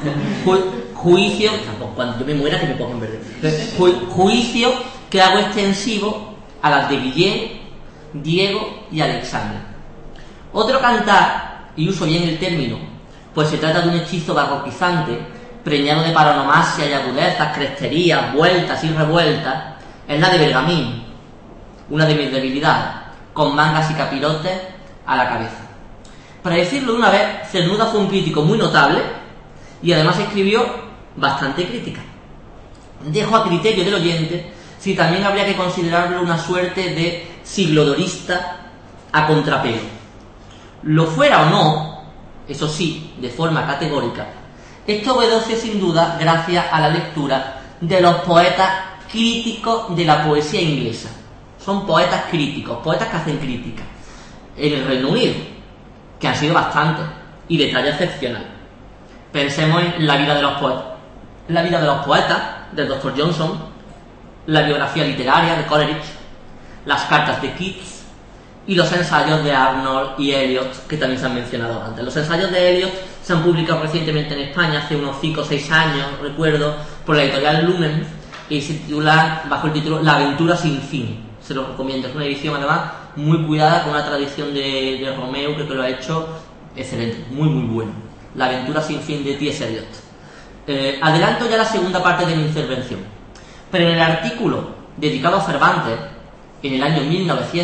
Juicio, tampoco, cuando yo me muera que me pongo en verde. Juicio que hago extensivo a las de Guillén, Diego y Alexandre. Otro cantar, y uso bien el término, pues se trata de un hechizo barroquizante, preñado de paronomasia y agudezas, cresterías, vueltas y revueltas, es la de Bergamín, una de mis debilidades, con mangas y capirotes a la cabeza. Para decirlo de una vez, Cernuda fue un crítico muy notable y además escribió bastante crítica. Dejo a criterio del oyente si también habría que considerarlo una suerte de siglodorista a contrapelo. Lo fuera o no, eso sí, de forma categórica, esto obedece sin duda gracias a la lectura de los poetas críticos de la poesía inglesa. Son poetas críticos, poetas que hacen crítica. En el Reino Unido, que han sido bastantes, y de talla excepcional. Pensemos en La vida de los poetas. La vida de los poetas, del Dr. Johnson, la biografía literaria de Coleridge, las cartas de Keats, y los ensayos de Arnold y Eliot, que también se han mencionado antes. Los ensayos de Eliot se han publicado recientemente en España, hace unos 5 o 6 años, recuerdo, por la editorial Lumen, y se titula, bajo el título La aventura sin fin. Se lo recomiendo, es una edición además muy cuidada, con una tradición de Romeo, creo que lo ha hecho excelente, muy muy bueno. La aventura sin fin de T.S. Eliot. Adelanto ya la segunda parte de mi intervención, pero en el artículo dedicado a Cervantes, en el año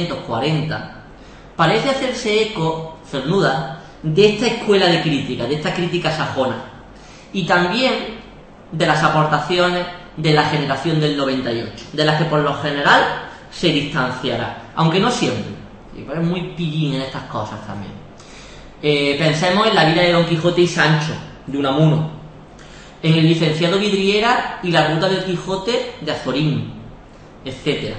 1940, parece hacerse eco, Cernuda, de esta escuela de crítica, de esta crítica sajona, y también de las aportaciones de la generación del 98, de las que por lo general se distanciará, aunque no siempre, es muy pillín en estas cosas también. Pensemos en la vida de Don Quijote y Sancho, de Unamuno, en el licenciado Vidriera y la ruta del Quijote de Azorín, etc.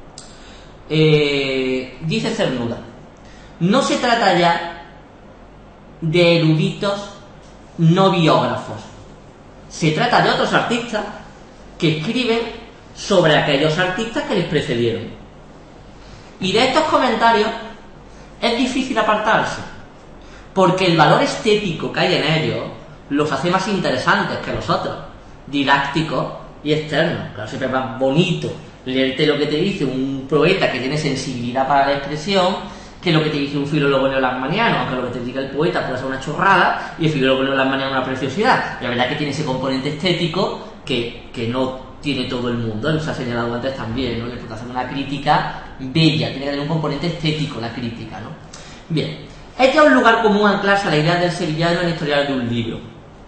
Dice Cernuda, no se trata ya de eruditos no biógrafos, se trata de otros artistas que escriben sobre aquellos artistas que les precedieron, y de estos comentarios es difícil apartarse, porque el valor estético que hay en ellos los hace más interesantes que los otros, didácticos y externos. Claro, siempre es más bonito leerte lo que te dice un poeta que tiene sensibilidad para la expresión que lo que te dice un filólogo neolasmaniano, aunque lo que te diga el poeta puede ser una chorrada y el filólogo neolasmaniano una preciosidad. La verdad es que tiene ese componente estético que no tiene todo el mundo, nos ha señalado antes también, ¿no? Le puede hacer una crítica bella, tiene que tener un componente estético la crítica, ¿no? Bien, este es un lugar común anclarse a la idea del sevillano en el historial de un libro.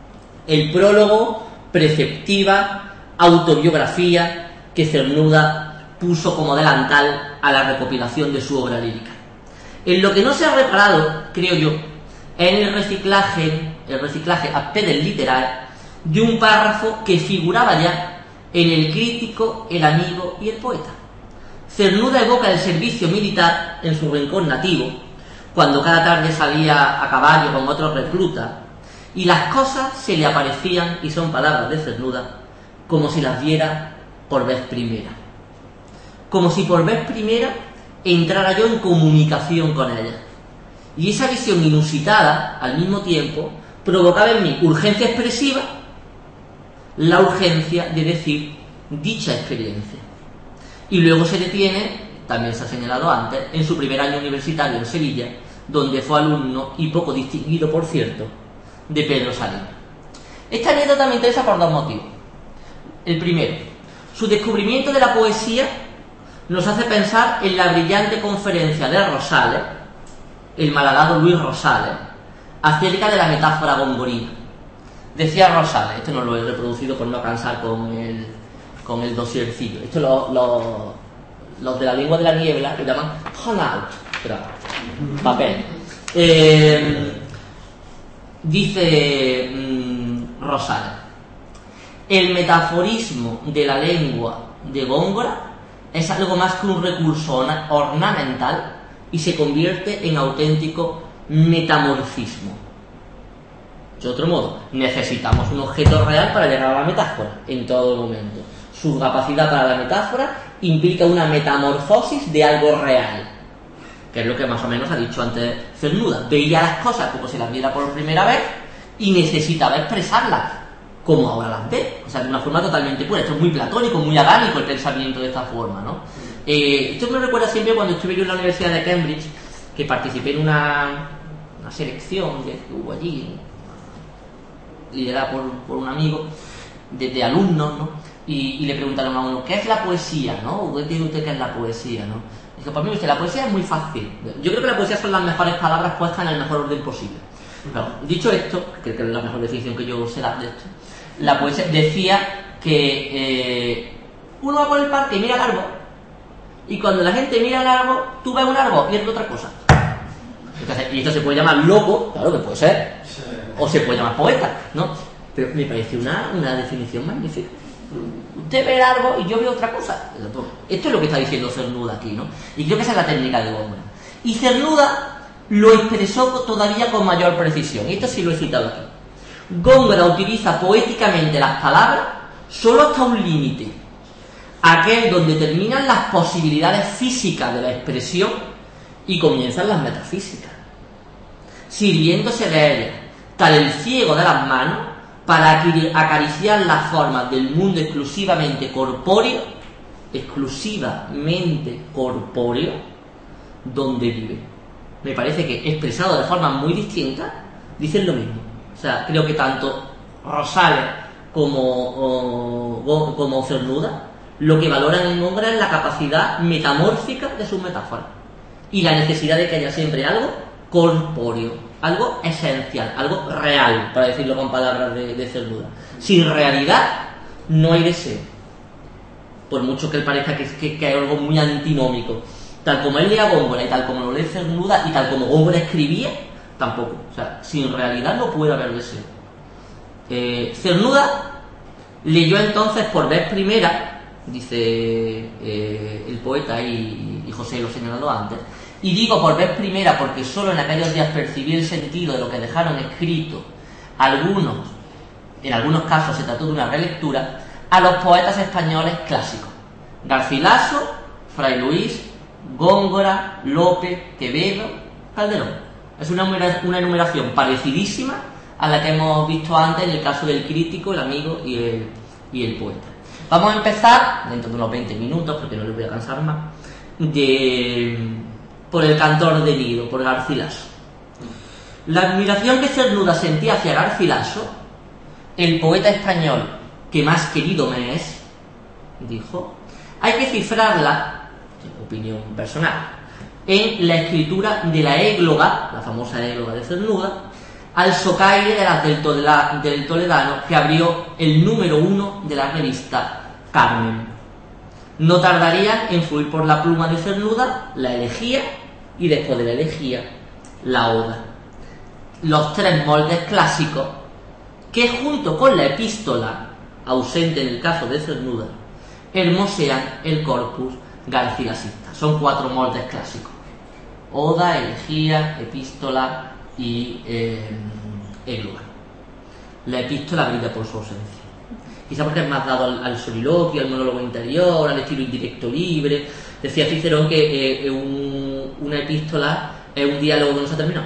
el prólogo, preceptiva, autobiografía que Cernuda puso como delantal a la recopilación de su obra lírica. En lo que no se ha reparado, creo yo, es en el reciclaje a pedel literal de un párrafo que figuraba ya en El Crítico, El Amigo y El Poeta. Cernuda evoca el servicio militar en su rincón nativo, cuando cada tarde salía a caballo con otros reclutas, y las cosas se le aparecían, y son palabras de Cernuda, como si las viera por vez primera. Como si por vez primera entrara yo en comunicación con ella. Y esa visión inusitada, al mismo tiempo, provocaba en mí urgencia expresiva, la urgencia de decir dicha experiencia. Y luego se detiene, también se ha señalado antes, en su primer año universitario en Sevilla, donde fue alumno, y poco distinguido por cierto, de Pedro Salinas. Esta anécdota me interesa por dos motivos. El primero, su descubrimiento de la poesía nos hace pensar en la brillante conferencia de Rosales, el malhadado Luis Rosales, acerca de la metáfora gongorina. Decía Rosales, esto no lo he reproducido por no cansar con el dosiercillo, esto los de la lengua de la niebla lo llaman handout, papel. Dice Rosales, el metaforismo de la lengua de Góngora es algo más que un recurso ornamental y se convierte en auténtico metamorfismo. De otro modo, necesitamos un objeto real para llegar a la metáfora en todo momento. Su capacidad para la metáfora implica una metamorfosis de algo real, que es lo que más o menos ha dicho antes Cernuda. Veía las cosas como si las viera por primera vez y necesitaba expresarlas como ahora las ve, o sea, de una forma totalmente pura. Esto es muy platónico, muy agánico el pensamiento de esta forma, ¿no? Esto me recuerda siempre cuando estuve yo en la Universidad de Cambridge, que participé en una selección que hubo allí, liderada por un amigo de alumnos, ¿no? Y le preguntaron a uno, ¿qué es la poesía, no? ¿Qué dice usted que es la poesía, no? Y dijo, para mí, la poesía es muy fácil. Yo creo que la poesía son las mejores palabras puestas en el mejor orden posible. Pero, dicho esto, que es la mejor definición que yo sé dar de esto, la poesía decía que uno va por el parque y mira el árbol, y cuando la gente mira el árbol, tú ves un árbol y es otra cosa. Entonces, y esto se puede llamar loco, claro que puede ser, o se puede llamar poeta, ¿no? Pero me parece una definición magnífica. Usted ve el árbol y yo veo otra cosa. Esto es lo que está diciendo Cernuda aquí, ¿no? Y creo que esa es la técnica de Góngora. Y Cernuda lo expresó todavía con mayor precisión, y esto sí lo he citado aquí. Góngora utiliza poéticamente las palabras solo hasta un límite, aquel donde terminan las posibilidades físicas de la expresión y comienzan las metafísicas, sirviéndose de ellas, tal el ciego de las manos, para acariciar las formas del mundo exclusivamente corpóreo, donde vive. Me parece que expresado de forma muy distinta dicen lo mismo. O sea, creo que tanto Rosales como Cernuda lo que valoran en Góngora es la capacidad metamórfica de sus metáforas y la necesidad de que haya siempre algo corpóreo, algo esencial, algo real, para decirlo con palabras de Cernuda. Sin realidad no hay deseo, por mucho que él parezca que hay algo muy antinómico. Tal como él leía Góngora y tal como lo lee Cernuda y tal como Góngora escribía, tampoco. O sea, sin realidad no puede haber deseo. Cernuda leyó entonces por vez primera, dice el poeta y José lo señalado antes, y digo por vez primera porque solo en aquellos días percibí el sentido de lo que dejaron escrito en algunos casos se trató de una relectura, a los poetas españoles clásicos: Garcilaso, Fray Luis, Góngora, Lope, Quevedo, Calderón. Es una enumeración parecidísima a la que hemos visto antes en el caso del Crítico, el Amigo y el Poeta. Vamos a empezar, dentro de unos 20 minutos, porque no les voy a cansar más, por el Cantor de Nido, por Garcilaso. La admiración que Cernuda sentía hacia Garcilaso, el poeta español que más querido me es, dijo, hay que cifrarla, opinión personal, en la escritura de la égloga, la famosa égloga de Cernuda, al socaire de las del Toledano, que abrió el número 1 de la revista Carmen. No tardarían en fluir por la pluma de Cernuda la elegía y después de la elegía la oda. Los tres moldes clásicos que, junto con la epístola, ausente en el caso de Cernuda, hermosean el corpus garcilasista. Son 4 moldes clásicos: oda, elegía, epístola y égloga. La epístola brilla por su ausencia, quizá porque es más dado al soliloquio, al monólogo interior, al estilo indirecto libre. Decía Cicerón que una epístola es un diálogo que no se ha terminado,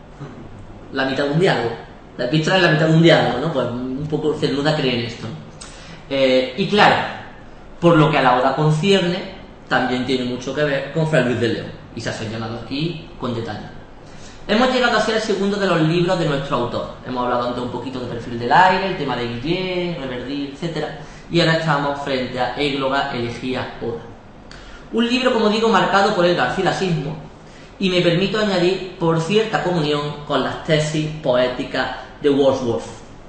la mitad de un diálogo. La epístola es la mitad de un diálogo, ¿no? Pues un poco Cernuda cree en esto, ¿no? Y claro, por lo que a la oda concierne, también tiene mucho que ver con Fray Luis de León, y se ha señalado aquí con detalle. Hemos llegado a ser el segundo de los libros de nuestro autor. Hemos hablado antes un poquito de Perfil del Aire, el tema de Guillén, Reverdí, etc. Y ahora estamos frente a Égloga, Elegía, Oda. Un libro, como digo, marcado por el garcilasismo, y me permito añadir por cierta comunión con las tesis poéticas de Wordsworth.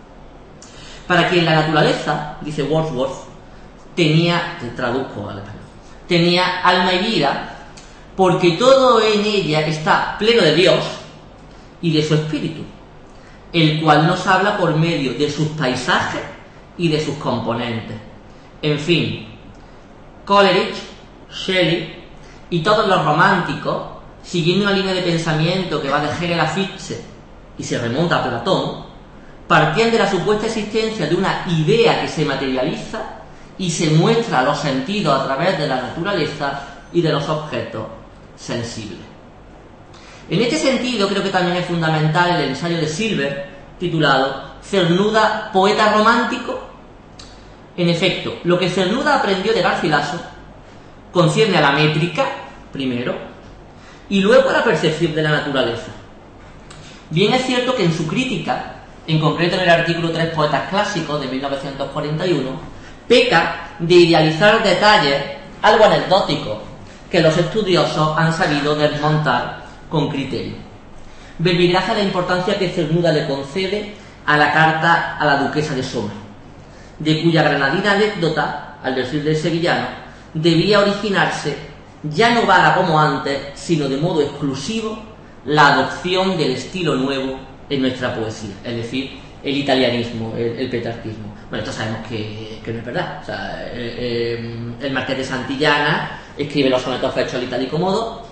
Para quien la naturaleza, dice Wordsworth, tenía, te traduzco al español, tenía alma y vida, porque todo en ella está pleno de Dios y de su espíritu, el cual nos habla por medio de sus paisajes y de sus componentes. En fin, Coleridge, Shelley y todos los románticos, siguiendo una línea de pensamiento que va de Hegel a Fichte y se remonta a Platón, partían de la supuesta existencia de una idea que se materializa y se muestra a los sentidos a través de la naturaleza y de los objetos sensibles. En este sentido, creo que también es fundamental el ensayo de Silver, titulado Cernuda, poeta romántico. En efecto, lo que Cernuda aprendió de Garcilaso concierne a la métrica, primero, y luego a la percepción de la naturaleza. Bien es cierto que en su crítica, en concreto en el artículo 3 Poetas Clásicos de 1941, peca de idealizar detalles algo anecdóticos que los estudiosos han sabido desmontar con criterio. Verbigracia la importancia que Cernuda le concede a la carta a la duquesa de Soma, de cuya granadina anécdota, al decir del sevillano, debía originarse ya no vaga como antes, sino de modo exclusivo, la adopción del estilo nuevo en nuestra poesía, es decir, el italianismo, el petrarquismo. Bueno, esto sabemos que no es verdad. O sea, el Marqués de Santillana escribe los sonetos fechos al itálico modo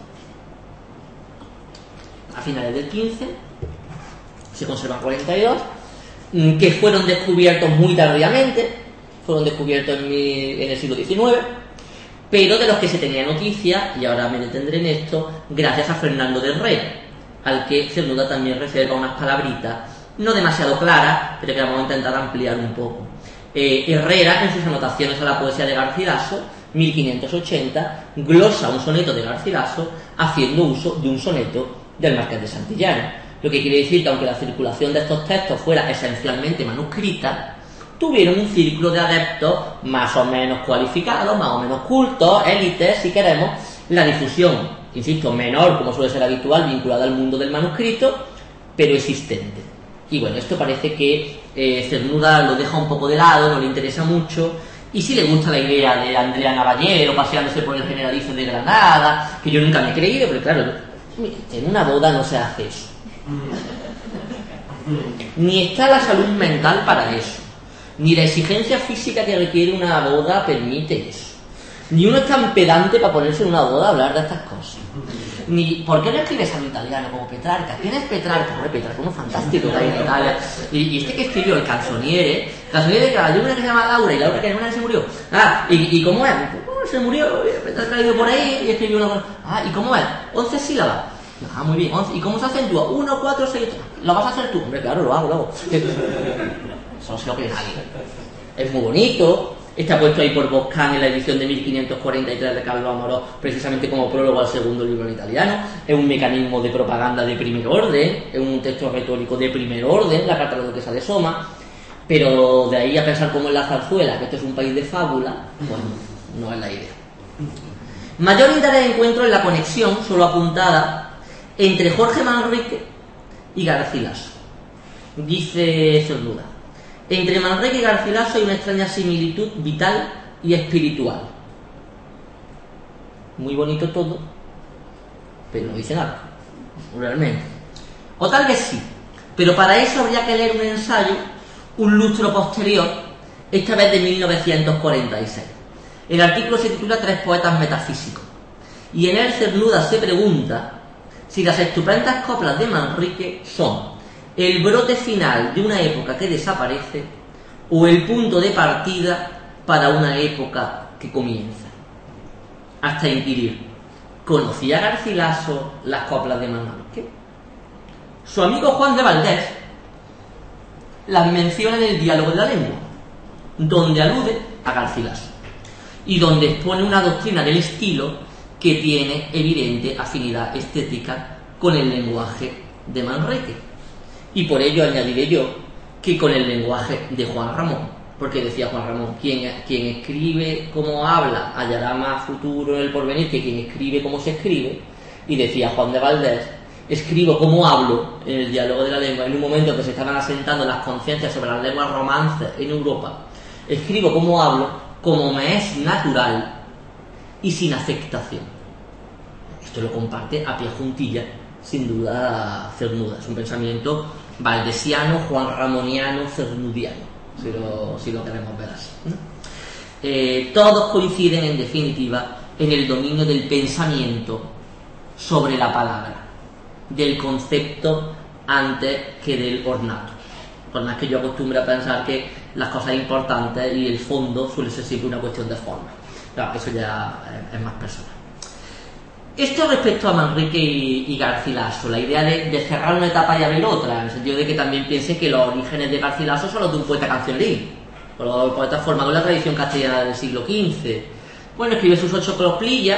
a finales del 15, se conservan 42, que fueron descubiertos muy tardíamente, fueron descubiertos en el siglo XIX, pero de los que se tenía noticia, y ahora me detendré en esto, gracias a Fernando de Herrera, al que Cernuda también reserva unas palabritas no demasiado claras, pero que vamos a intentar ampliar un poco. Herrera, en sus anotaciones a la poesía de Garcilaso, 1580, glosa un soneto de Garcilaso haciendo uso de un soneto del Marqués de Santillana, lo que quiere decir que aunque la circulación de estos textos fuera esencialmente manuscrita, tuvieron un círculo de adeptos más o menos cualificados, más o menos cultos, élites, si queremos, la difusión, insisto, menor, como suele ser habitual, vinculada al mundo del manuscrito, pero existente. Y bueno, esto parece que Cernuda lo deja un poco de lado, no le interesa mucho, y sí le gusta la idea de Andrea Navallero paseándose por el Generalife de Granada, que yo nunca me he creído, pero claro, en una boda no se hace eso. Ni está la salud mental para eso, ni la exigencia física que requiere una boda permite eso, ni uno es tan pedante para ponerse en una boda a hablar de estas cosas. Ni, ¿por qué no escribes algo italiano como Petrarca? ¿Quién es Petrarca? Hombre, Petrarca, uno fantástico que hay en Italia. Y este que escribió el Canzoniere, claro, hay una que se llama Laura, y Laura que una se murió. ¿Y cómo es? ¿Cómo se murió? Petrarca ha ido por ahí y escribió una cosa. ¿Y cómo es? 11 sílabas. Muy bien, 11. ¿Y cómo se acentúa? 1, 4, 6, 8. ¿Lo vas a hacer tú? Hombre, claro, lo hago. Eso no se lo cree nadie. Es muy bonito. Está puesto ahí por Boscán en la edición de 1543 de Carlos Amorós, precisamente como prólogo al segundo libro en italiano. Es un mecanismo de propaganda de primer orden, es un texto retórico de primer orden, la carta de la duquesa de Soma, pero de ahí a pensar como en la zarzuela, que esto es un país de fábula, bueno, no es la idea. Mayor interés encuentro en la conexión, solo apuntada, entre Jorge Manrique y Garcilaso. Dice Cernuda: entre Manrique y Garcilaso hay una extraña similitud vital y espiritual. Muy bonito todo, pero no dice nada, realmente. O tal vez sí, pero para eso habría que leer un ensayo un lustro posterior, esta vez de 1946. El artículo se titula Tres poetas metafísicos, y en él Cernuda se pregunta si las estupendas coplas de Manrique son el brote final de una época que desaparece o el punto de partida para una época que comienza. Hasta inquirir: ¿conocía Garcilaso las coplas de Manrique? Su amigo Juan de Valdés las menciona en el Diálogo de la Lengua, donde alude a Garcilaso y donde expone una doctrina del estilo que tiene evidente afinidad estética con el lenguaje de Manrique. Y por ello añadiré yo que con el lenguaje de Juan Ramón, porque decía Juan Ramón: quien escribe como habla hallará más futuro en el porvenir que quien escribe como se escribe. Y decía Juan de Valdés: escribo como hablo, en el Diálogo de la Lengua, en un momento que se estaban asentando las conciencias sobre las lenguas romances en Europa. Escribo como hablo, como me es natural y sin afectación. Esto lo comparte a pie juntilla, sin duda, Cernuda. Es un pensamiento valdesiano, juanramoniano, cernudiano, si lo queremos ver así. Todos coinciden, en definitiva, en el dominio del pensamiento sobre la palabra, del concepto antes que del ornato. Por más que yo acostumbre a pensar que las cosas importantes y el fondo suele ser siempre una cuestión de forma. Claro, eso ya es más personal. Esto respecto a Manrique y Garcilaso, la idea de cerrar una etapa y abrir otra, en el sentido de que también piensen que los orígenes de Garcilaso son los de un poeta cancionerín, o los poetas formados en la tradición castellana del siglo XV. Bueno, escribe sus 8 coplillas,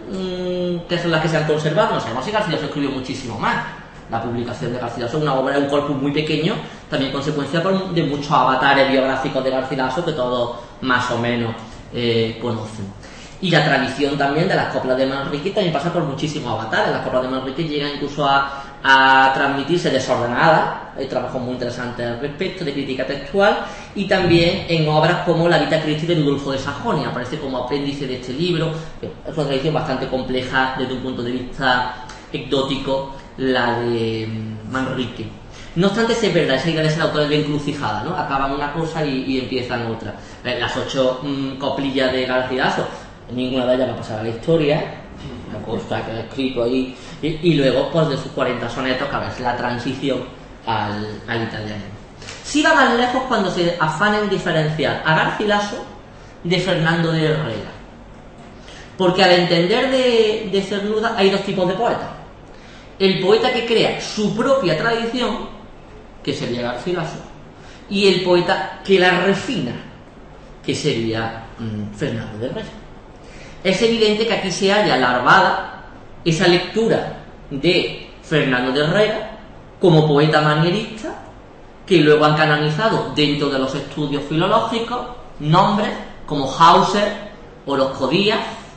que son las que se han conservado. No sabemos si Garcilaso escribió muchísimo más. La publicación de Garcilaso es una obra, un corpus muy pequeño, también consecuencia de muchos avatares biográficos de Garcilaso que todos más o menos conocen. Y la tradición también de las coplas de Manrique también pasa por muchísimos avatares. Las coplas de Manrique llegan incluso a transmitirse desordenadas. Hay trabajos muy interesantes al respecto, de crítica textual, y también en obras como La Vita Christi de Rudolfo de Sajonia. Aparece como apéndice de este libro. Es una tradición bastante compleja desde un punto de vista anecdótico, la de Manrique. No obstante, sí es verdad, esa idea de ser autores de encrucijada, ¿no? Acaban una cosa y empiezan otra. Las 8 coplillas de Garcilaso, ninguna de ellas va a pasar a la historia, una cosa que ha escrito ahí, y luego, pues, de sus 40 sonetos, que a ver, la transición al italiano. Sí va más lejos cuando se afana en diferenciar a Garcilaso de Fernando de Herrera, porque al entender de Cernuda hay 2 tipos de poetas: el poeta que crea su propia tradición, que sería Garcilaso, y el poeta que la refina, que sería Fernando de Herrera. Es evidente que aquí se halla larvada esa lectura de Fernando de Herrera como poeta manierista, que luego han canonizado dentro de los estudios filológicos nombres como Hauser o Orozco Díaz,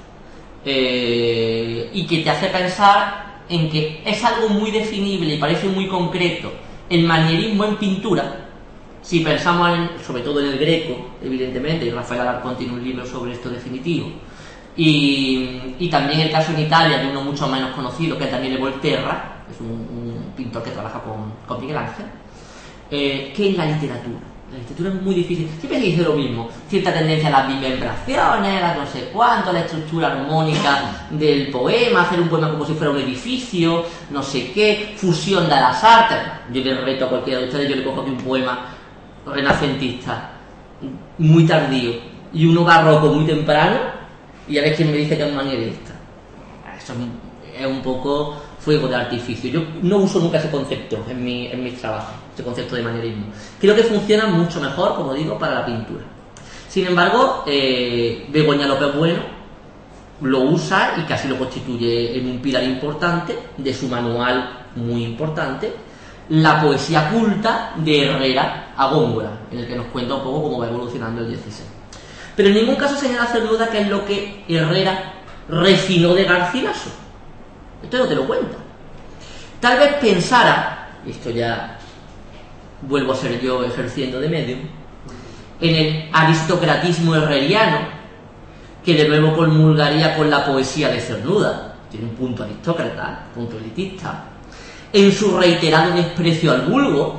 y que te hace pensar en que es algo muy definible y parece muy concreto el manierismo en pintura. Si pensamos sobre todo en el Greco, evidentemente, y Rafael Alarcón tiene un libro sobre esto definitivo, y también el caso en Italia de uno mucho menos conocido, que es Daniele Volterra, es un pintor que trabaja con Miguel Ángel, que en la literatura. La literatura es muy difícil, siempre se dice lo mismo, cierta tendencia a las bimembraciones, a no sé cuánto, a la estructura armónica del poema, hacer un poema como si fuera un edificio, no sé qué, fusión de las artes. Yo le reto a cualquiera de ustedes, yo le cojo aquí un poema renacentista muy tardío y uno barroco muy temprano, y a ver quién me dice que es manierista. Eso es un poco fuego de artificio. Yo no uso nunca ese concepto en mis trabajos, ese concepto de manierismo. Creo que funciona mucho mejor, como digo, para la pintura. Sin embargo, Begoña López Bueno lo usa y casi lo constituye en un pilar importante de su manual muy importante, La poesía culta de Herrera a Góngora, en el que nos cuenta un poco cómo va evolucionando el 16. Pero en ningún caso señala Cernuda que es lo que Herrera refinó de Garcilaso. Esto no te lo cuenta. Tal vez pensara, esto ya vuelvo a ser yo ejerciendo de medium, en el aristocratismo herreriano, que de nuevo comulgaría con la poesía de Cernuda, tiene un punto aristócrata, un punto elitista, en su reiterado desprecio al vulgo.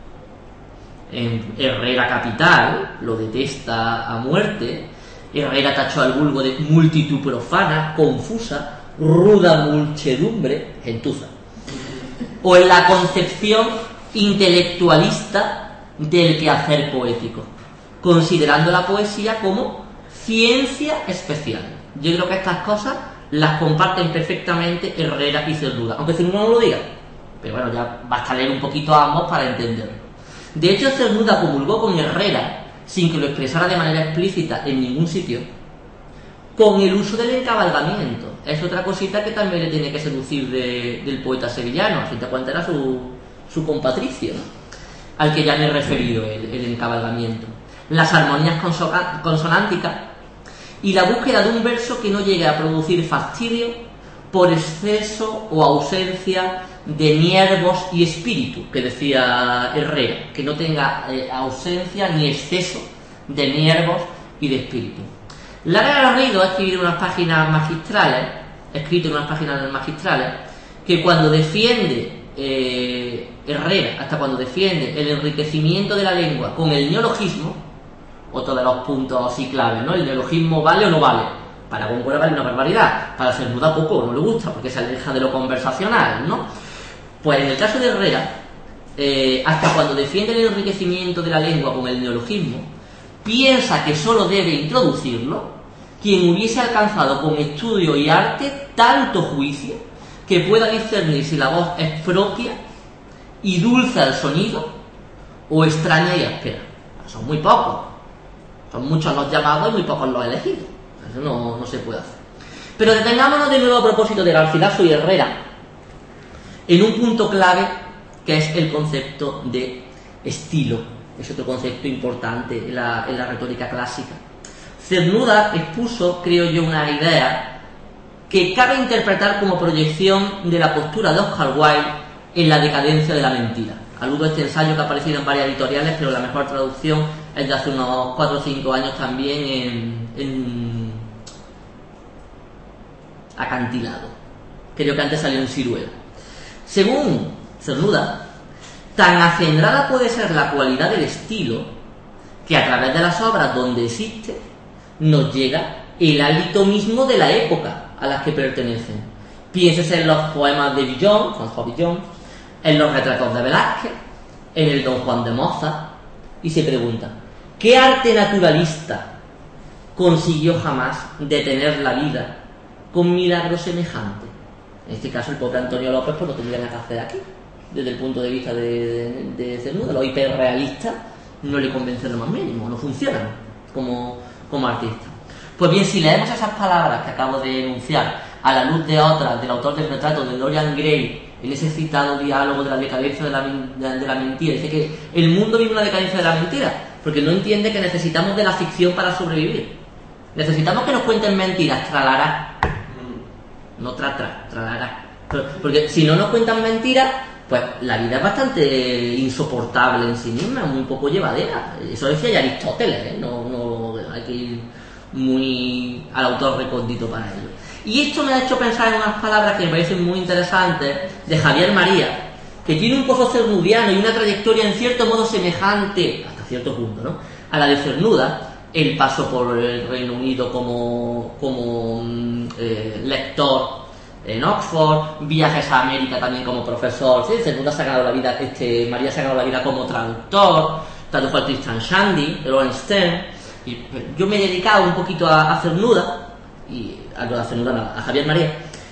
En Herrera Capital lo detesta a muerte. Herrera tachó al vulgo de multitud profana, confusa, ruda muchedumbre, gentuza. O en la concepción intelectualista del quehacer poético, considerando la poesía como ciencia especial. Yo creo que estas cosas las comparten perfectamente Herrera y Cernuda, aunque Cernuda no lo diga, pero bueno, ya basta leer un poquito a ambos para entenderlo. De hecho, Cernuda comulgó con Herrera, sin que lo expresara de manera explícita en ningún sitio, con el uso del encabalgamiento. Es otra cosita que también le tiene que seducir del poeta sevillano, a fin de cuentas era su compatricio, ¿no?, al que ya me he referido, el encabalgamiento. Las armonías consonánticas y la búsqueda de un verso que no llegue a producir fastidio por exceso o ausencia de nervos y espíritu, que decía Herrera, que no tenga ausencia ni exceso de nervos y de espíritu. Lara Garrido ha escrito en unas páginas magistrales, que cuando defiende Herrera, hasta cuando defiende el enriquecimiento de la lengua con el neologismo, otro de los puntos así claves, ¿no? El neologismo vale o no vale. Para Góngora vale una barbaridad, para Cernuda poco, no le gusta, porque se aleja de lo conversacional, ¿no? Pues en el caso de Herrera, hasta cuando defiende el enriquecimiento de la lengua con el neologismo, piensa que solo debe introducirlo quien hubiese alcanzado con estudio y arte tanto juicio que pueda discernir si la voz es propia y dulce al sonido o extraña y áspera. Son muy pocos, son muchos los llamados y muy pocos los elegidos. Eso no se puede hacer. Pero detengámonos de nuevo a propósito de Garcilaso y Herrera en un punto clave, que es el concepto de estilo. Es otro concepto importante en la retórica clásica. Cernuda expuso, creo yo, una idea que cabe interpretar como proyección de la postura de Oscar Wilde en La decadencia de la mentira. Aludo a este ensayo que ha aparecido en varias editoriales, pero la mejor traducción es de hace unos 4 o 5 años también en Acantilado. Creo que antes salió en Ciruela. Según Cernuda, tan acendrada puede ser la cualidad del estilo que a través de las obras donde existe nos llega el hálito mismo de la época a las que pertenecen. Piénsese en los poemas de Villon, François Villon, en los retratos de Velázquez, en el Don Juan de Mozart, y se pregunta, ¿qué arte naturalista consiguió jamás detener la vida con milagro semejante? En este caso el pobre Antonio López pues no tendría nada que hacer aquí, desde el punto de vista de Cernuda. Los hiperrealistas no le convencen lo más mínimo, no funcionan como artistas. Pues bien, si leemos esas palabras que acabo de enunciar a la luz de otras del autor del retrato de Dorian Gray, en ese citado diálogo de la decadencia de la mentira, dice que el mundo vive una decadencia de la mentira, porque no entiende que necesitamos de la ficción para sobrevivir. Necesitamos que nos cuenten mentiras, tralará. No tralará. Porque si no nos cuentan mentiras, pues la vida es bastante insoportable en sí misma, muy poco llevadera. Eso decía ya Aristóteles, ¿eh? No hay que ir muy al autor recóndito para ello. Y esto me ha hecho pensar en unas palabras que me parecen muy interesantes de Javier María, que tiene un pozo cernudiano y una trayectoria en cierto modo semejante, hasta cierto punto, ¿no?, a la de Cernuda. El paso por el Reino Unido como lector en Oxford, viajes a América también como profesor. Sí, Cernuda se ha ganado la vida, María se ha ganado la vida como traductor, tradujo al Tristan Shandy, el Rolling Stone. Y yo me he dedicado un poquito a Cernuda, y a Javier María.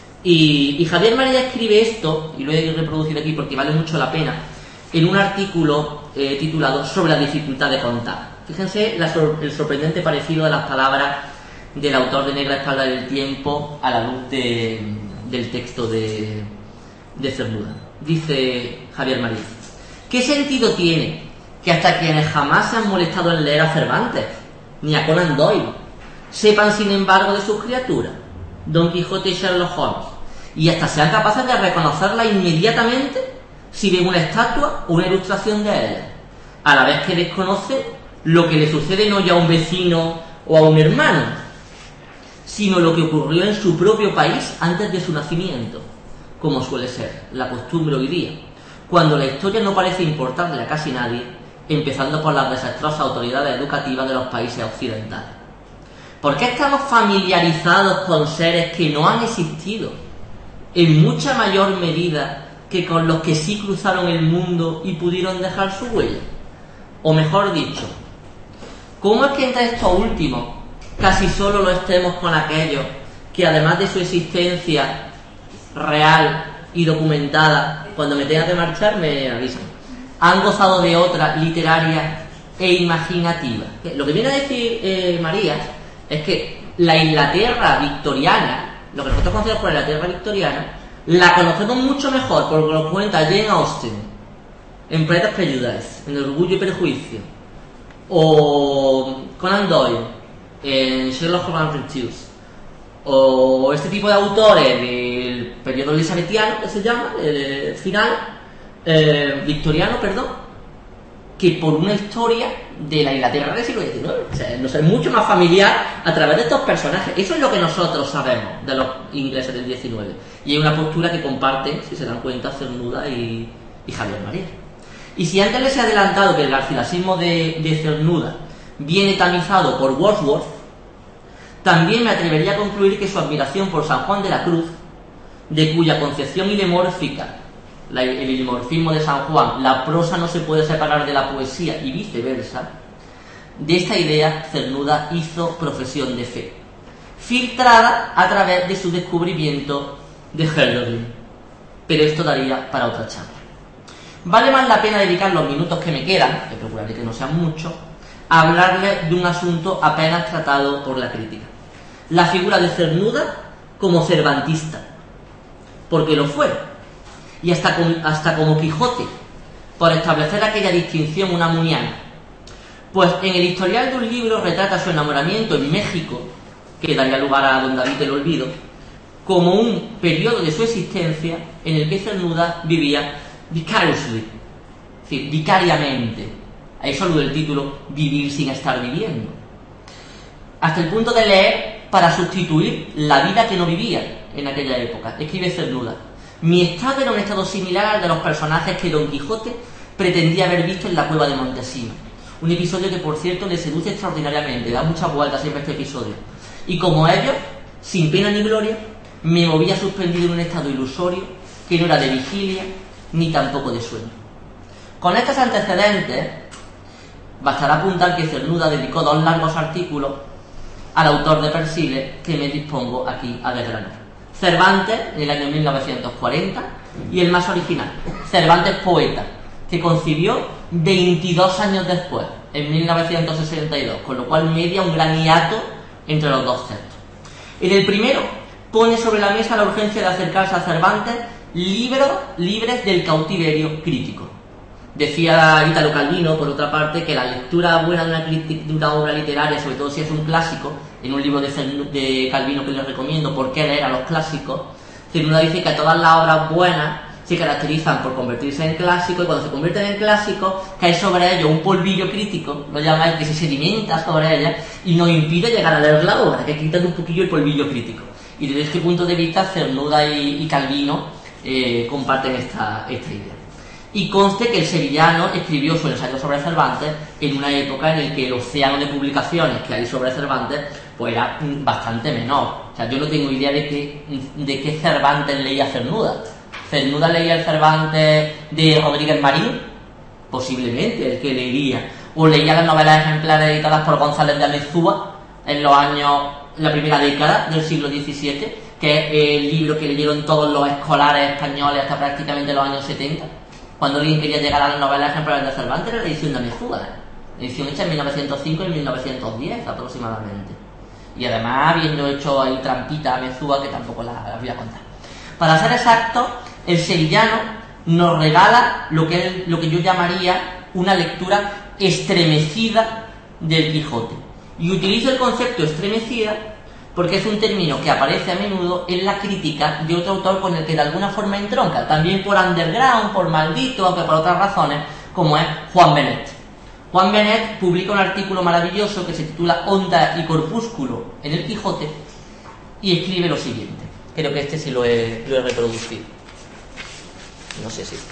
Y Javier María escribe esto, y lo he reproducido aquí porque vale mucho la pena, en un artículo titulado Sobre la dificultad de contar. Fíjense el sorprendente parecido de las palabras del autor de Negra Espalda del Tiempo a la luz del texto de Cernuda. Dice Javier María: ¿qué sentido tiene que hasta quienes jamás se han molestado en leer a Cervantes ni a Conan Doyle sepan sin embargo de sus criaturas, Don Quijote y Sherlock Holmes, y hasta sean capaces de reconocerla inmediatamente si ven una estatua o una ilustración de él? a la vez que desconoce lo que le sucede no ya a un vecino o a un hermano, sino lo que ocurrió en su propio país antes de su nacimiento, como suele ser la costumbre hoy día, cuando la historia no parece importarle a casi nadie, empezando por las desastrosas autoridades educativas de los países occidentales. ¿Por qué estamos familiarizados con seres que no han existido en mucha mayor medida que con los que sí cruzaron el mundo y pudieron dejar su huella? O mejor dicho, ¿cómo es que entre estos últimos casi solo lo estemos con aquellos que, además de su existencia real y documentada, cuando me tenga que marchar me avisan, han gozado de otra literaria e imaginativa? Lo que viene a decir María es que la Inglaterra victoriana, lo que nosotros conocemos por la Inglaterra victoriana, la conocemos mucho mejor por lo que nos cuenta Jane Austen en Pride and Prejudice, en Orgullo y Prejuicio, o Conan Doyle en Sherlock Holmes Adventures, o este tipo de autores del periodo elizabetiano, que se llama, el final victoriano, perdón, que por una historia de la Inglaterra del siglo XIX. O sea, nos es mucho más familiar a través de estos personajes. Eso es lo que nosotros sabemos de los ingleses del XIX. Y hay una postura que comparten, si se dan cuenta, Cernuda y Javier María. Y si antes les he adelantado que el garcilasismo de Cernuda viene tamizado por Wordsworth, también me atrevería a concluir que su admiración por San Juan de la Cruz, de cuya concepción ilemórfica, el ilemorfismo de San Juan, la prosa no se puede separar de la poesía y viceversa, de esta idea Cernuda hizo profesión de fe, filtrada a través de su descubrimiento de Hölderlin. Pero esto daría para otra charla. Vale más la pena dedicar los minutos que me quedan, que procuraré que no sean muchos, a hablarles de un asunto apenas tratado por la crítica: la figura de Cernuda como cervantista, porque lo fue, y hasta como Quijote, por establecer aquella distinción unamuniana. Pues en el historial de un libro retrata su enamoramiento en México, que daría lugar a Don David el Olvido, como un periodo de su existencia en el que Cernuda vivía vicariously, es decir, vicariamente. A eso lo del título, vivir sin estar viviendo. Hasta el punto de leer para sustituir la vida que no vivía en aquella época. Escribe Cernuda: mi estado era un estado similar al de los personajes que Don Quijote pretendía haber visto en la cueva de Montesino. Un episodio que, por cierto, le seduce extraordinariamente, da muchas vueltas siempre este episodio. Y como ellos, sin pena ni gloria, me movía suspendido en un estado ilusorio que no era de vigilia ni tampoco de sueño. Con estos antecedentes, bastará apuntar que Cernuda dedicó 2 largos artículos al autor de Persiles que me dispongo aquí a desgranar. Cervantes, en el año 1940, y el más original, Cervantes poeta, que concibió 22 años después, en 1962, con lo cual media un gran hiato entre los dos textos. En el primero pone sobre la mesa la urgencia de acercarse a Cervantes libres del cautiverio crítico. Decía Italo Calvino, por otra parte, que la lectura buena de una obra literaria, sobre todo si es un clásico, en un libro de Calvino que les recomiendo, ¿Por qué leer a los clásicos?, Cernuda dice que todas las obras buenas se caracterizan por convertirse en clásicos, y cuando se convierten en clásicos cae sobre ellos un polvillo crítico, lo llama él, que se sedimenta sobre ellas y nos impide llegar a leer la obra, que quitan un poquillo el polvillo crítico. Y desde este punto de vista Cernuda y Calvino comparten esta idea. Y conste que el sevillano escribió su ensayo sobre Cervantes en una época en la que el océano de publicaciones que hay sobre Cervantes pues era bastante menor. O sea, yo no tengo idea de qué Cervantes leía Cernuda. ¿Cernuda leía el Cervantes de Rodríguez Marín? Posiblemente el que leería. O leía las novelas ejemplares editadas por González de Amezúa en la primera década del siglo XVII, que es el libro que leyeron todos los escolares españoles hasta prácticamente los años 70. Cuando alguien quería llegar a las novelas ejemplares de Cervantes, era la edición de Amezúa, la edición hecha en 1905 y 1910 aproximadamente. Y además habiendo hecho ahí trampita a Amezúa, que tampoco la voy a contar. Para ser exacto, el sevillano nos regala lo que yo llamaría una lectura estremecida del Quijote. Y utilizo el concepto estremecida porque es un término que aparece a menudo en la crítica de otro autor con el que de alguna forma entronca, también por underground, por maldito, aunque por otras razones, como es Juan Benet. Juan Benet publica un artículo maravilloso que se titula Onda y Corpúsculo en el Quijote y escribe lo siguiente. Creo que este sí lo he reproducido. No sé si...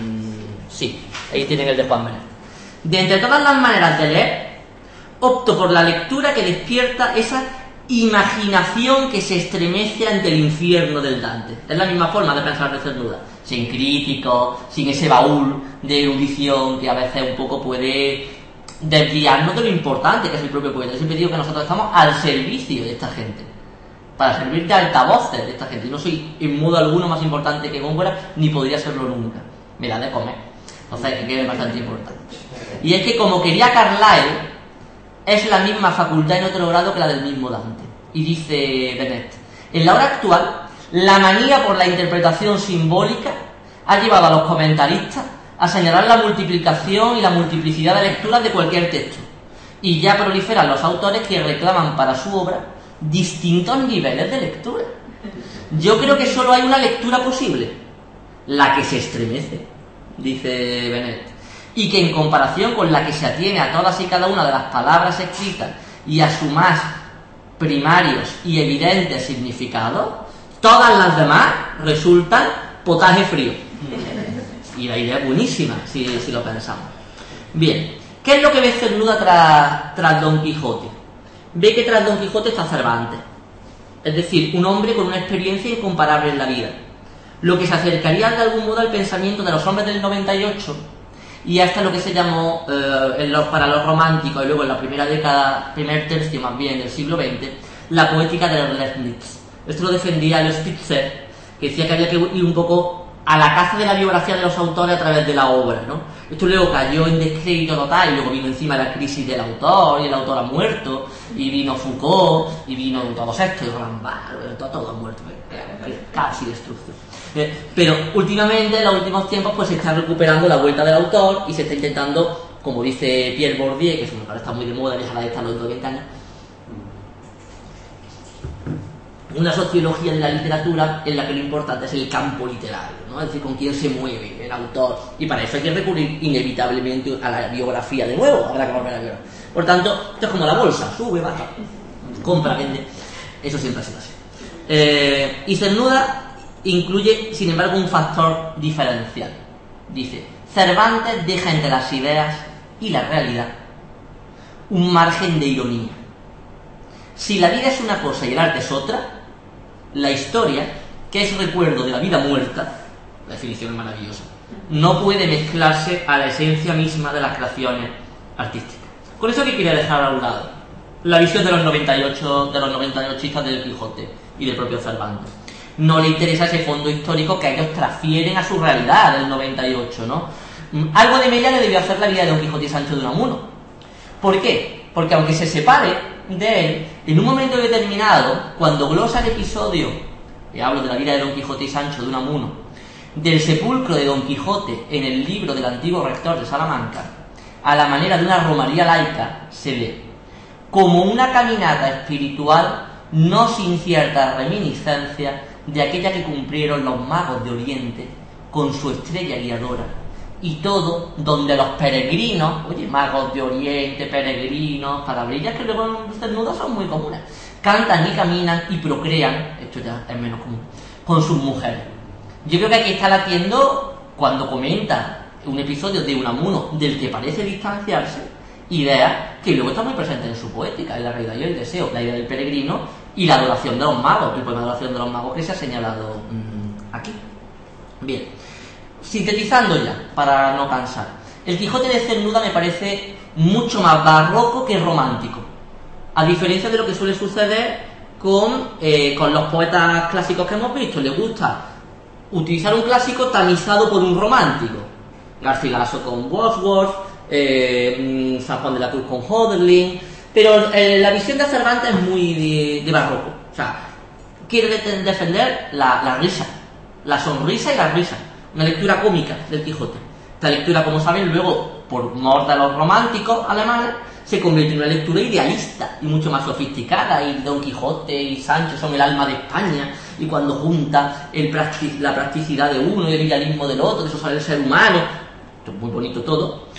sí, ahí tienen el de Juan Benet. De entre todas las maneras de leer, opto por la lectura que despierta esa imaginación que se estremece ante el infierno del Dante. Es la misma forma de pensar de Cernuda, sin críticos, sin ese baúl de erudición que a veces un poco puede desviarnos de lo importante que es el propio poeta. Yo siempre digo que nosotros estamos al servicio de esta gente, para servir de altavoces de esta gente. Y no soy en modo alguno más importante que Góngora, ni podría serlo nunca. Me la de comer. Entonces, que es bastante importante. Y es que, como quería Carlyle, es la misma facultad en otro grado que la del mismo Dante. Y dice Benet: en la hora actual, la manía por la interpretación simbólica ha llevado a los comentaristas a señalar la multiplicación y la multiplicidad de lecturas de cualquier texto. Y ya proliferan los autores que reclaman para su obra distintos niveles de lectura. Yo creo que solo hay una lectura posible, la que se estremece, dice Benet, y que en comparación con la que se atiene a todas y cada una de las palabras escritas y a su más primarios y evidentes significados, todas las demás resultan potaje frío. Y la idea es buenísima, si lo pensamos. Bien, ¿qué es lo que ve Cernuda tras Don Quijote? Ve que tras Don Quijote está Cervantes, es decir, un hombre con una experiencia incomparable en la vida, lo que se acercaría de algún modo al pensamiento de los hombres del 98 y hasta lo que se llamó para los románticos y luego en la primera década, primer tercio más bien del siglo XX, la poética de Leibniz. Esto lo defendía el Spitzer, que decía que había que ir un poco a la caza de la biografía de los autores a través de la obra, ¿no? Esto luego cayó en descrédito total y luego vino encima la crisis del autor y el autor ha muerto y vino Foucault y vino todos estos y Rambal, todo ha muerto, casi destrucción. Pero últimamente, en los últimos tiempos, pues se está recuperando la vuelta del autor y se está intentando, como dice Pierre Bourdieu, que es un que está muy de moda, dejará de estar los 20 años, una sociología de la literatura en la que lo importante es el campo literario, ¿no? Es decir, con quién se mueve el autor, y para eso hay que recurrir inevitablemente a la biografía de nuevo, habrá que volver a ver. Por tanto, esto es como la bolsa, sube, baja, compra, vende, eso siempre ha sido así. Y Cernuda incluye, sin embargo, un factor diferencial. Dice: Cervantes deja entre las ideas y la realidad un margen de ironía. Si la vida es una cosa y el arte es otra, la historia, que es recuerdo de la vida muerta, la definición es maravillosa, no puede mezclarse a la esencia misma de las creaciones artísticas. Con eso que quería dejar a un lado la visión de los 98istas del Quijote y del propio Cervantes. No le interesa ese fondo histórico que ellos transfieren a su realidad del 98, ¿no? Algo de mella le debió hacer la vida de Don Quijote y Sancho de Unamuno. ¿Por qué? Porque aunque se separe de él, en un momento determinado, cuando glosa el episodio, y hablo de la vida de Don Quijote y Sancho de Unamuno, del sepulcro de Don Quijote en el libro del antiguo rector de Salamanca, a la manera de una romaría laica, se lee como una caminata espiritual no sin cierta reminiscencia de aquella que cumplieron los magos de Oriente con su estrella guiadora, y todo donde los peregrinos, oye, magos de Oriente, peregrinos, palabrillas que luego en Cernuda son muy comunes, cantan y caminan y procrean, esto ya es menos común, con sus mujeres. Yo creo que aquí está latiendo, cuando comenta un episodio de Unamuno del que parece distanciarse, ideas que luego están muy presentes en su poética, en La realidad y el deseo, la idea del peregrino y la adoración de los magos, el poema de adoración de los magos que se ha señalado aquí. Bien, sintetizando ya, para no cansar, el Quijote de Cernuda me parece mucho más barroco que romántico, a diferencia de lo que suele suceder con los poetas clásicos que hemos visto. Le gusta utilizar un clásico tamizado por un romántico, Garcilaso con Wordsworth, San Juan de la Cruz con Hölderlin, pero la visión de Cervantes es muy de barroco. O sea, quiere defender la risa, la sonrisa y la risa, una lectura cómica del Quijote. Esta lectura, como saben, luego, por mor de los románticos alemanes, se convierte en una lectura idealista y mucho más sofisticada, y Don Quijote y Sancho son el alma de España, y cuando junta la practicidad de uno y el idealismo del otro, de eso sale el ser humano. Esto es muy bonito todo,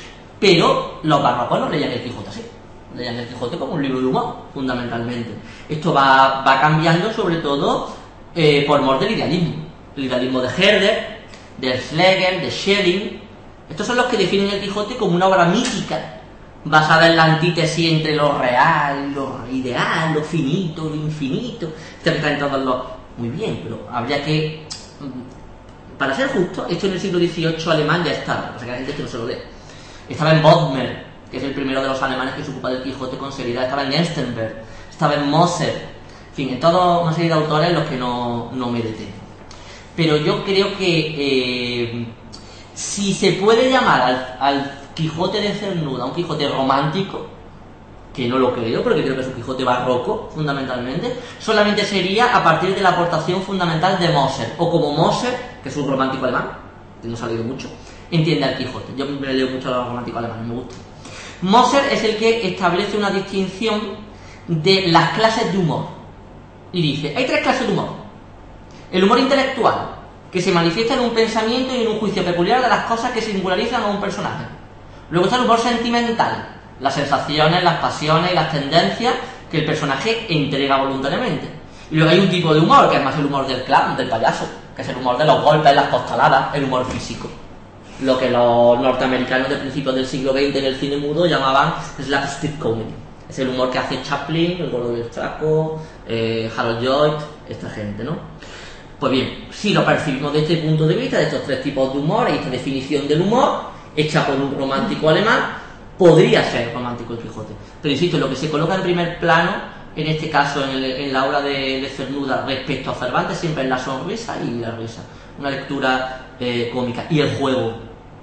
pero los barrocos no leían el Quijote así. Leían el Quijote como un libro de humor, fundamentalmente. Esto va cambiando sobre todo por mor del idealismo. El idealismo de Herder, de Schlegel, de Schelling. Estos son los que definen el Quijote como una obra mítica, basada en la antítesis entre lo real, lo ideal, lo finito, lo infinito. Están en todos los... Muy bien, pero habría que... Para ser justo, esto en el siglo XVIII alemán ya estaba, o sea que la gente que no se lo lee. Estaba en Bodmer, que es el primero de los alemanes que se ocupa del Quijote con seriedad. Estaba en Genstenberg, estaba en Moser, en fin, en toda una serie de autores en los que no me detengo. Pero yo creo que si se puede llamar al Quijote de Cernuda un Quijote romántico, que no lo creo, porque creo que es un Quijote barroco, fundamentalmente, solamente sería a partir de la aportación fundamental de Moser, o como Moser, que es un romántico alemán, que no ha salido mucho, entiende al Quijote. Yo me leo mucho a los románticos alemanes, me gusta. Moser es el que establece una distinción de las clases de humor. Y dice, hay 3 clases de humor. El humor intelectual, que se manifiesta en un pensamiento y en un juicio peculiar de las cosas que singularizan a un personaje. Luego está el humor sentimental, las sensaciones, las pasiones y las tendencias que el personaje entrega voluntariamente. Y luego hay un tipo de humor, que es más el humor del clown, del payaso, que es el humor de los golpes, las costaladas, el humor físico. Lo que los norteamericanos de principios del siglo XX en el cine mudo llamaban slapstick comedy. Es el humor que hace Chaplin, el Gordo del Chaco, Harold Lloyd, esta gente, ¿no? Pues bien, si lo percibimos desde este punto de vista, de estos 3 tipos de humor, y esta definición del humor, hecha por un romántico alemán, podría ser romántico el Quijote. Pero insisto, lo que se coloca en primer plano, en este caso en la obra de Cernuda respecto a Cervantes, siempre es la sonrisa y la risa. Una lectura cómica. Y el juego,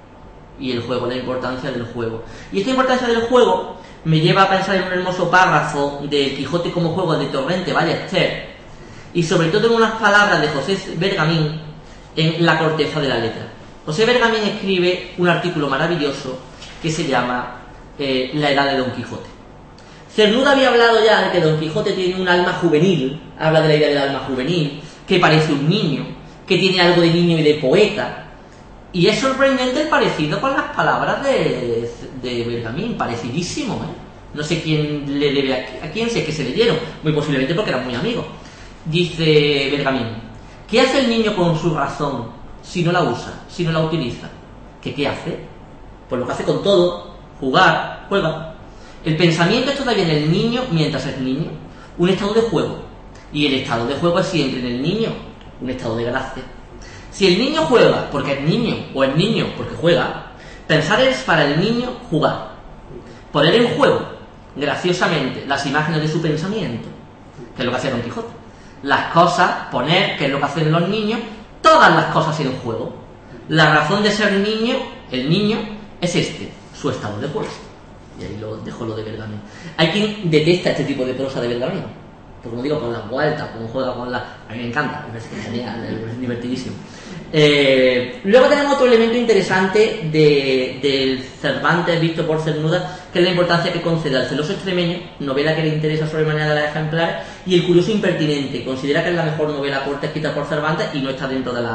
la importancia del juego. Y esta importancia del juego me lleva a pensar en un hermoso párrafo del Quijote como juego de Torrente Ballester, y sobre todo en unas palabras de José Bergamín en La corteza de la letra. José Bergamín escribe un artículo maravilloso que se llama La edad de Don Quijote. Cernuda había hablado ya de que Don Quijote tiene un alma juvenil, habla de la idea del alma juvenil, que parece un niño, que tiene algo de niño y de poeta, y es sorprendente el parecido con las palabras de Bergamín, parecidísimo, ¿eh? No sé quién le debe a quién, sé que se leyeron, muy posiblemente porque eran muy amigos. Dice Bergamín, ¿qué hace el niño con su razón si no la usa, si no la utiliza? ¿Qué hace? Pues lo que hace con todo, jugar, juega. El pensamiento es todavía en el niño, mientras es niño, un estado de juego. Y el estado de juego es siempre en el niño un estado de gracia. Si el niño juega porque es niño, o es niño porque juega, pensar es para el niño jugar. Poner en juego, graciosamente, las imágenes de su pensamiento, que es lo que hace Don Quijote. Las cosas, poner, que es lo que hacen los niños, todas las cosas en juego. La razón de ser niño, el niño, es su estado de juego. Y ahí lo dejo lo de Bergamín. Hay quien detesta este tipo de prosa de Bergamín, porque como digo, con las vueltas, como juega con la... A mí me encanta, me parece genial, es divertidísimo. Luego tenemos otro elemento interesante del Cervantes visto por Cernuda, que es la importancia que concede al celoso extremeño, novela que le interesa sobremanera de las ejemplares, y el curioso impertinente. Considera que es la mejor novela corta escrita por Cervantes y no está dentro de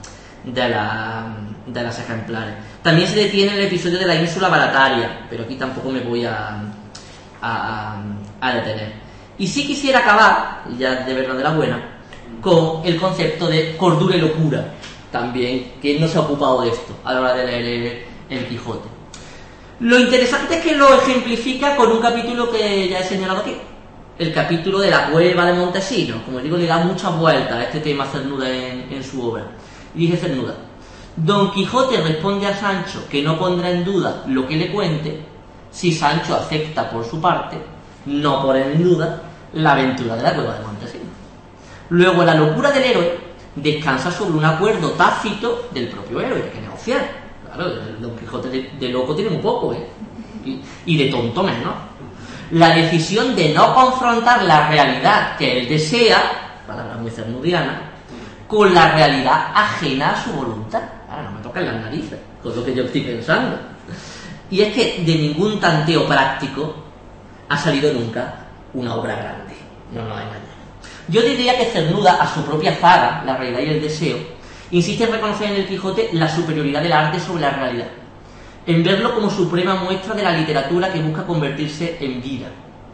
las ejemplares. También se detiene el episodio de la ínsula Barataria, pero aquí tampoco me voy a detener. Y sí quisiera acabar, ya de verdad de la buena, con el concepto de cordura y locura, también, que no se ha ocupado de esto a la hora de leer el Quijote. Lo interesante es que lo ejemplifica con un capítulo que ya he señalado aquí, el capítulo de la cueva de Montesinos. Como digo, le da muchas vueltas a este tema Cernuda en su obra. Y dice Cernuda: Don Quijote responde a Sancho que no pondrá en duda lo que le cuente, si Sancho acepta por su parte no poner en duda la aventura de la cueva de Montesinos. Luego, la locura del héroe descansa sobre un acuerdo tácito del propio héroe, que negociar. Claro, el Don Quijote de loco tiene un poco, y de tonto menos. La decisión de no confrontar la realidad que él desea, palabra muy cernudiana, con la realidad ajena a su voluntad. Ahora no me tocan las narices con lo que yo estoy pensando. Y es que de ningún tanteo práctico ha salido nunca una obra grande. No nos engañemos. Yo diría que Cernuda, a su propia zaga, la realidad y el deseo, insiste en reconocer en el Quijote la superioridad del arte sobre la realidad. en verlo como suprema muestra de la literatura que busca convertirse en vida.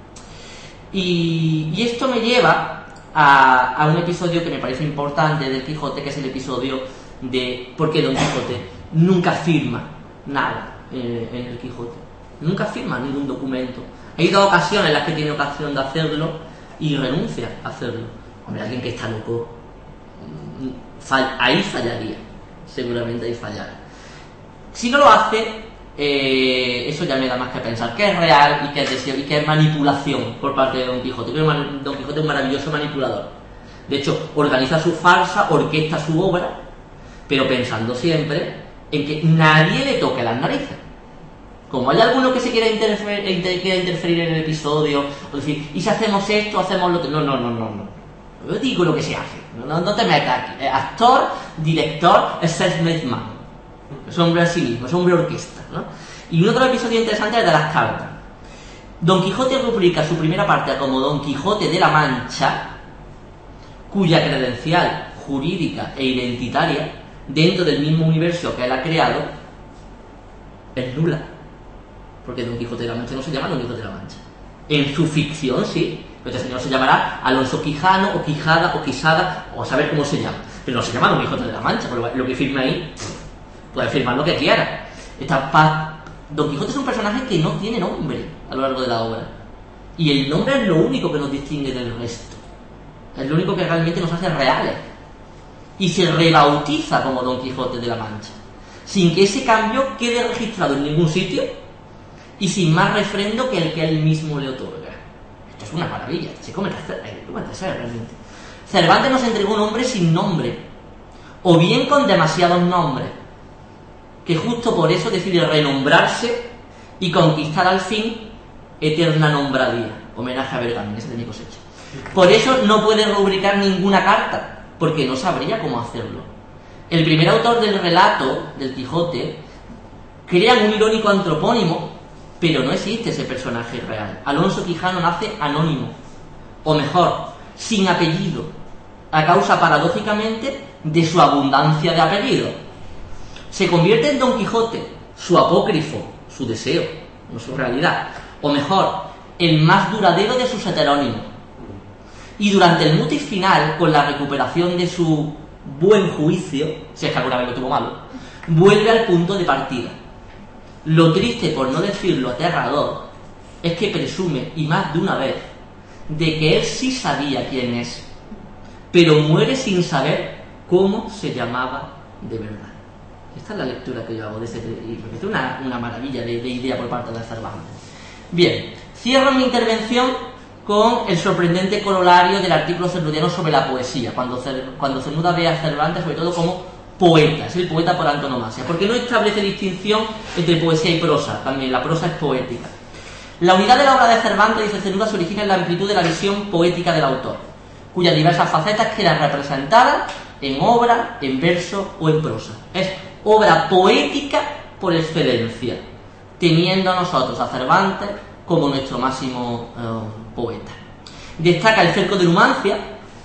Y esto me lleva a un episodio que me parece importante del Quijote, que es el episodio de por qué Don Quijote nunca firma nada en el Quijote. Nunca firma ningún documento. Hay dos ocasiones en las que tiene ocasión de hacerlo y renuncia a hacerlo. Hombre, alguien que está loco, ahí fallaría. Seguramente ahí fallara. Si no lo hace, eso ya me da más que pensar que es real y que es deseo y que es manipulación por parte de Don Quijote. Creo que Don Quijote es un maravilloso manipulador. De hecho, organiza su farsa, orquesta su obra, pero pensando siempre en que nadie le toque las narices. Como hay alguno que se quiera interferir en el episodio, o decir, ¿y si hacemos esto, hacemos lo otro? No. Yo digo lo que se hace, no te metas aquí. Actor, director, es self-made man. Es hombre a sí mismo, es hombre orquesta, ¿no? Y un otro episodio interesante es de las cartas. Don Quijote rubrica su primera parte como Don Quijote de la Mancha, cuya credencial jurídica e identitaria dentro del mismo universo que él ha creado es nula, porque Don Quijote de la Mancha no se llama Don Quijote de la Mancha. En su ficción sí, pero este señor se llamará Alonso Quijano o Quijada o Quisada o a saber cómo se llama, pero no se llama Don Quijote de la Mancha, porque lo que firme ahí puede firmar lo que quiera. Don Quijote es un personaje que no tiene nombre a lo largo de la obra, y el nombre es lo único que nos distingue del resto, es lo único que realmente nos hace reales, y se rebautiza como Don Quijote de la Mancha sin que ese cambio quede registrado en ningún sitio y sin más refrendo que el que él mismo le otorga. Esto es una maravilla, se come realmente. Cervantes nos entregó un hombre sin nombre, o bien con demasiados nombres, que justo por eso decide renombrarse y conquistar al fin eterna nombradía. Homenaje a Bergamín, ese de mi cosecha. Por eso no puede rubricar ninguna carta, porque no sabría cómo hacerlo. El primer autor del relato del Quijote crea un irónico antropónimo, pero no existe ese personaje real. Alonso Quijano nace anónimo, o mejor, sin apellido, a causa paradójicamente de su abundancia de apellidos. Se convierte en Don Quijote, su apócrifo, su deseo, no su realidad, o mejor, el más duradero de sus heterónimos. Y durante el mutis final, con la recuperación de su buen juicio, si es que alguna vez lo tuvo malo, vuelve al punto de partida. Lo triste, por no decirlo aterrador, es que presume, y más de una vez, de que él sí sabía quién es, pero muere sin saber cómo se llamaba de verdad. Esta es la lectura que yo hago de ese libro, que es una maravilla de idea por parte de Cervantes. Bien, cierro mi intervención con el sorprendente corolario del artículo cernudiano sobre la poesía, cuando Cernuda ve a Cervantes sobre todo como poeta, es el poeta por antonomasia, porque no establece distinción entre poesía y prosa, también la prosa es poética. La unidad de la obra de Cervantes, dice Cernuda, se origina en la amplitud de la visión poética del autor, cuyas diversas facetas quedan representadas en obra, en verso o en prosa. Es obra poética por excelencia, teniendo a nosotros a Cervantes como nuestro máximo poeta. Destaca el cerco de Numancia,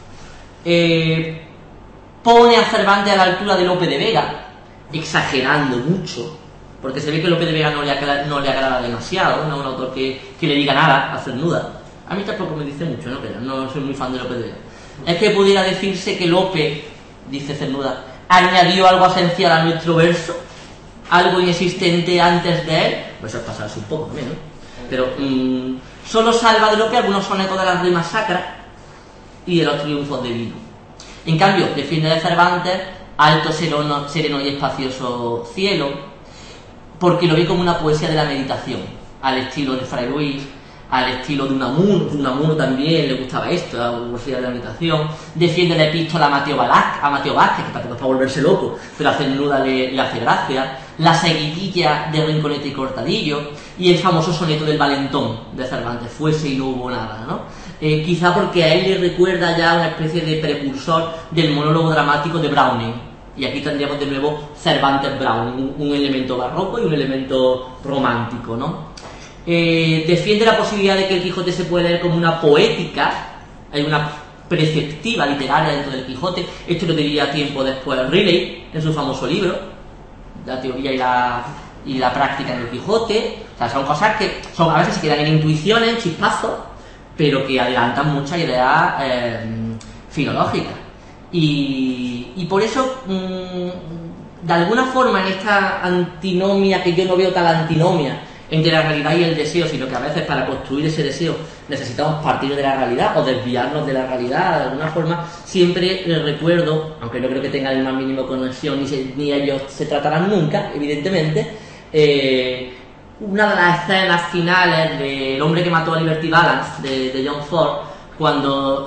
pone a Cervantes a la altura de Lope de Vega, exagerando mucho, porque se ve que Lope de Vega no le agrada demasiado, no es un autor que le diga nada a Cernuda. A mí tampoco me dice mucho, no soy muy fan de Lope de Vega. Es que pudiera decirse que Lope, dice Cernuda, añadió algo esencial a nuestro verso, algo inexistente antes de él, pues es pasarse un poco también, ¿no? Pero solo salva de Lope algunos sonetos de las rimas sacras y de los triunfos de Vino. En cambio, defiende de Cervantes alto, sereno y espacioso cielo, porque lo ve como una poesía de la meditación, al estilo de Fray Luis, al estilo de Unamuno también le gustaba esto, la poesía de la meditación. Defiende la epístola a Mateo Vázquez, que tampoco es para volverse loco, pero a Cernuda le hace gracia, la seguidilla de Rinconete y Cortadillo, y el famoso soneto del Valentón de Cervantes, fuese y no hubo nada, ¿no? Quizá porque a él le recuerda ya una especie de precursor del monólogo dramático de Browning, y aquí tendríamos de nuevo Cervantes Browning, un elemento barroco y un elemento romántico, ¿no? Defiende la posibilidad de que el Quijote se puede leer como una poética, hay una perspectiva literaria dentro del Quijote. Esto lo diría tiempo después Riley en su famoso libro La teoría y la práctica del Quijote. O sea, son cosas que a veces se quedan en intuiciones, en chispazos, pero que adelantan muchas ideas filológicas. Y por eso, de alguna forma, en esta antinomia, que yo no veo tal antinomia entre la realidad y el deseo, sino que a veces para construir ese deseo necesitamos partir de la realidad o desviarnos de la realidad, de alguna forma, siempre recuerdo, aunque no creo que tengan el más mínimo conexión, ni ellos se tratarán nunca, evidentemente, una de las escenas finales de El hombre que mató a Liberty Balance, de John Ford, cuando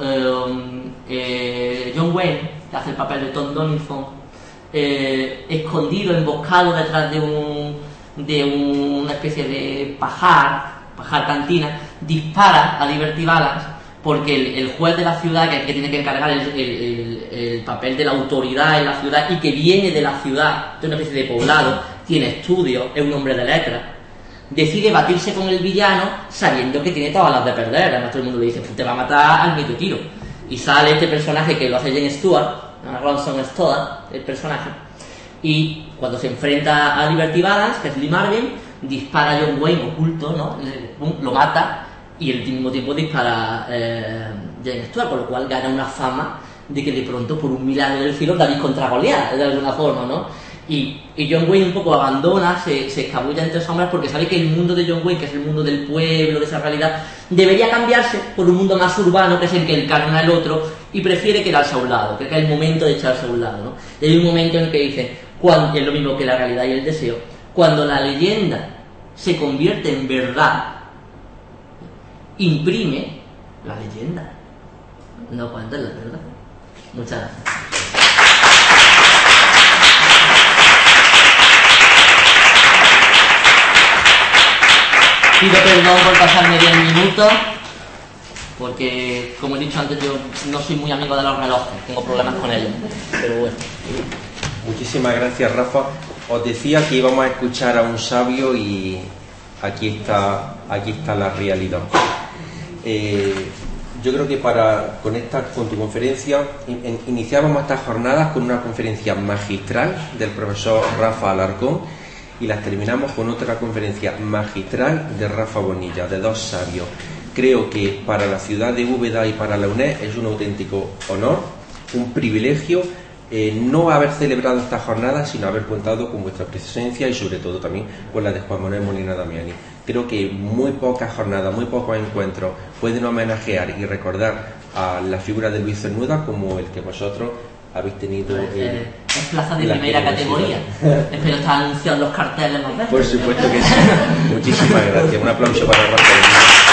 John Wayne, que hace el papel de Tom Donington, escondido, emboscado detrás de una especie de pajar cantina, dispara a Liberty Balance porque el juez de la ciudad, que tiene que encargar el papel de la autoridad en la ciudad y que viene de la ciudad, de una especie de poblado, tiene estudios, es un hombre de letras, decide batirse con el villano sabiendo que tiene todas las de perder. Además todo el mundo le dice, te va a matar al medio tiro. Y sale este personaje que lo hace James Stewart, Ronson Stoddard, el personaje, y cuando se enfrenta a Liberty Balance, que es Lee Marvin, dispara a John Wayne oculto, ¿no? Lo mata, y al mismo tiempo dispara James Stewart, con lo cual gana una fama de que de pronto, por un milagro del cielo, David contra Goliat, de alguna forma, ¿no? Y John Wayne un poco abandona, se escabulla entre sombras, porque sabe que el mundo de John Wayne, que es el mundo del pueblo, de esa realidad, debería cambiarse por un mundo más urbano, que es el que encarna el otro, y prefiere quedarse a un lado, que es el momento de echarse a un lado, ¿no? Y hay un momento en el que dice, es lo mismo que la realidad y el deseo, cuando la leyenda se convierte en verdad, imprime la leyenda, no cuenta la verdad. Muchas gracias. Pido perdón por pasarme 10 minutos, porque, como he dicho antes, yo no soy muy amigo de los relojes, tengo problemas con ellos, pero bueno. Muchísimas gracias, Rafa. Os decía que íbamos a escuchar a un sabio y aquí está la realidad. Yo creo que para conectar con tu conferencia, iniciábamos estas jornadas con una conferencia magistral del profesor Rafa Alarcón, y las terminamos con otra conferencia magistral de Rafa Bonilla, de dos sabios. Creo que para la ciudad de Úbeda y para la UNED es un auténtico honor, un privilegio, no haber celebrado esta jornada, sino haber contado con vuestra presencia y sobre todo también con la de Juan Manuel Molina Damiani. Creo que muy pocas jornadas, muy pocos encuentros pueden homenajear y recordar a la figura de Luis Cernuda como el que vosotros habéis tenido. Es plaza de primera categoría. Espero estar anunciando los carteles más veces. Por supuesto que sí. Muchísimas gracias. Un aplauso para Rafa.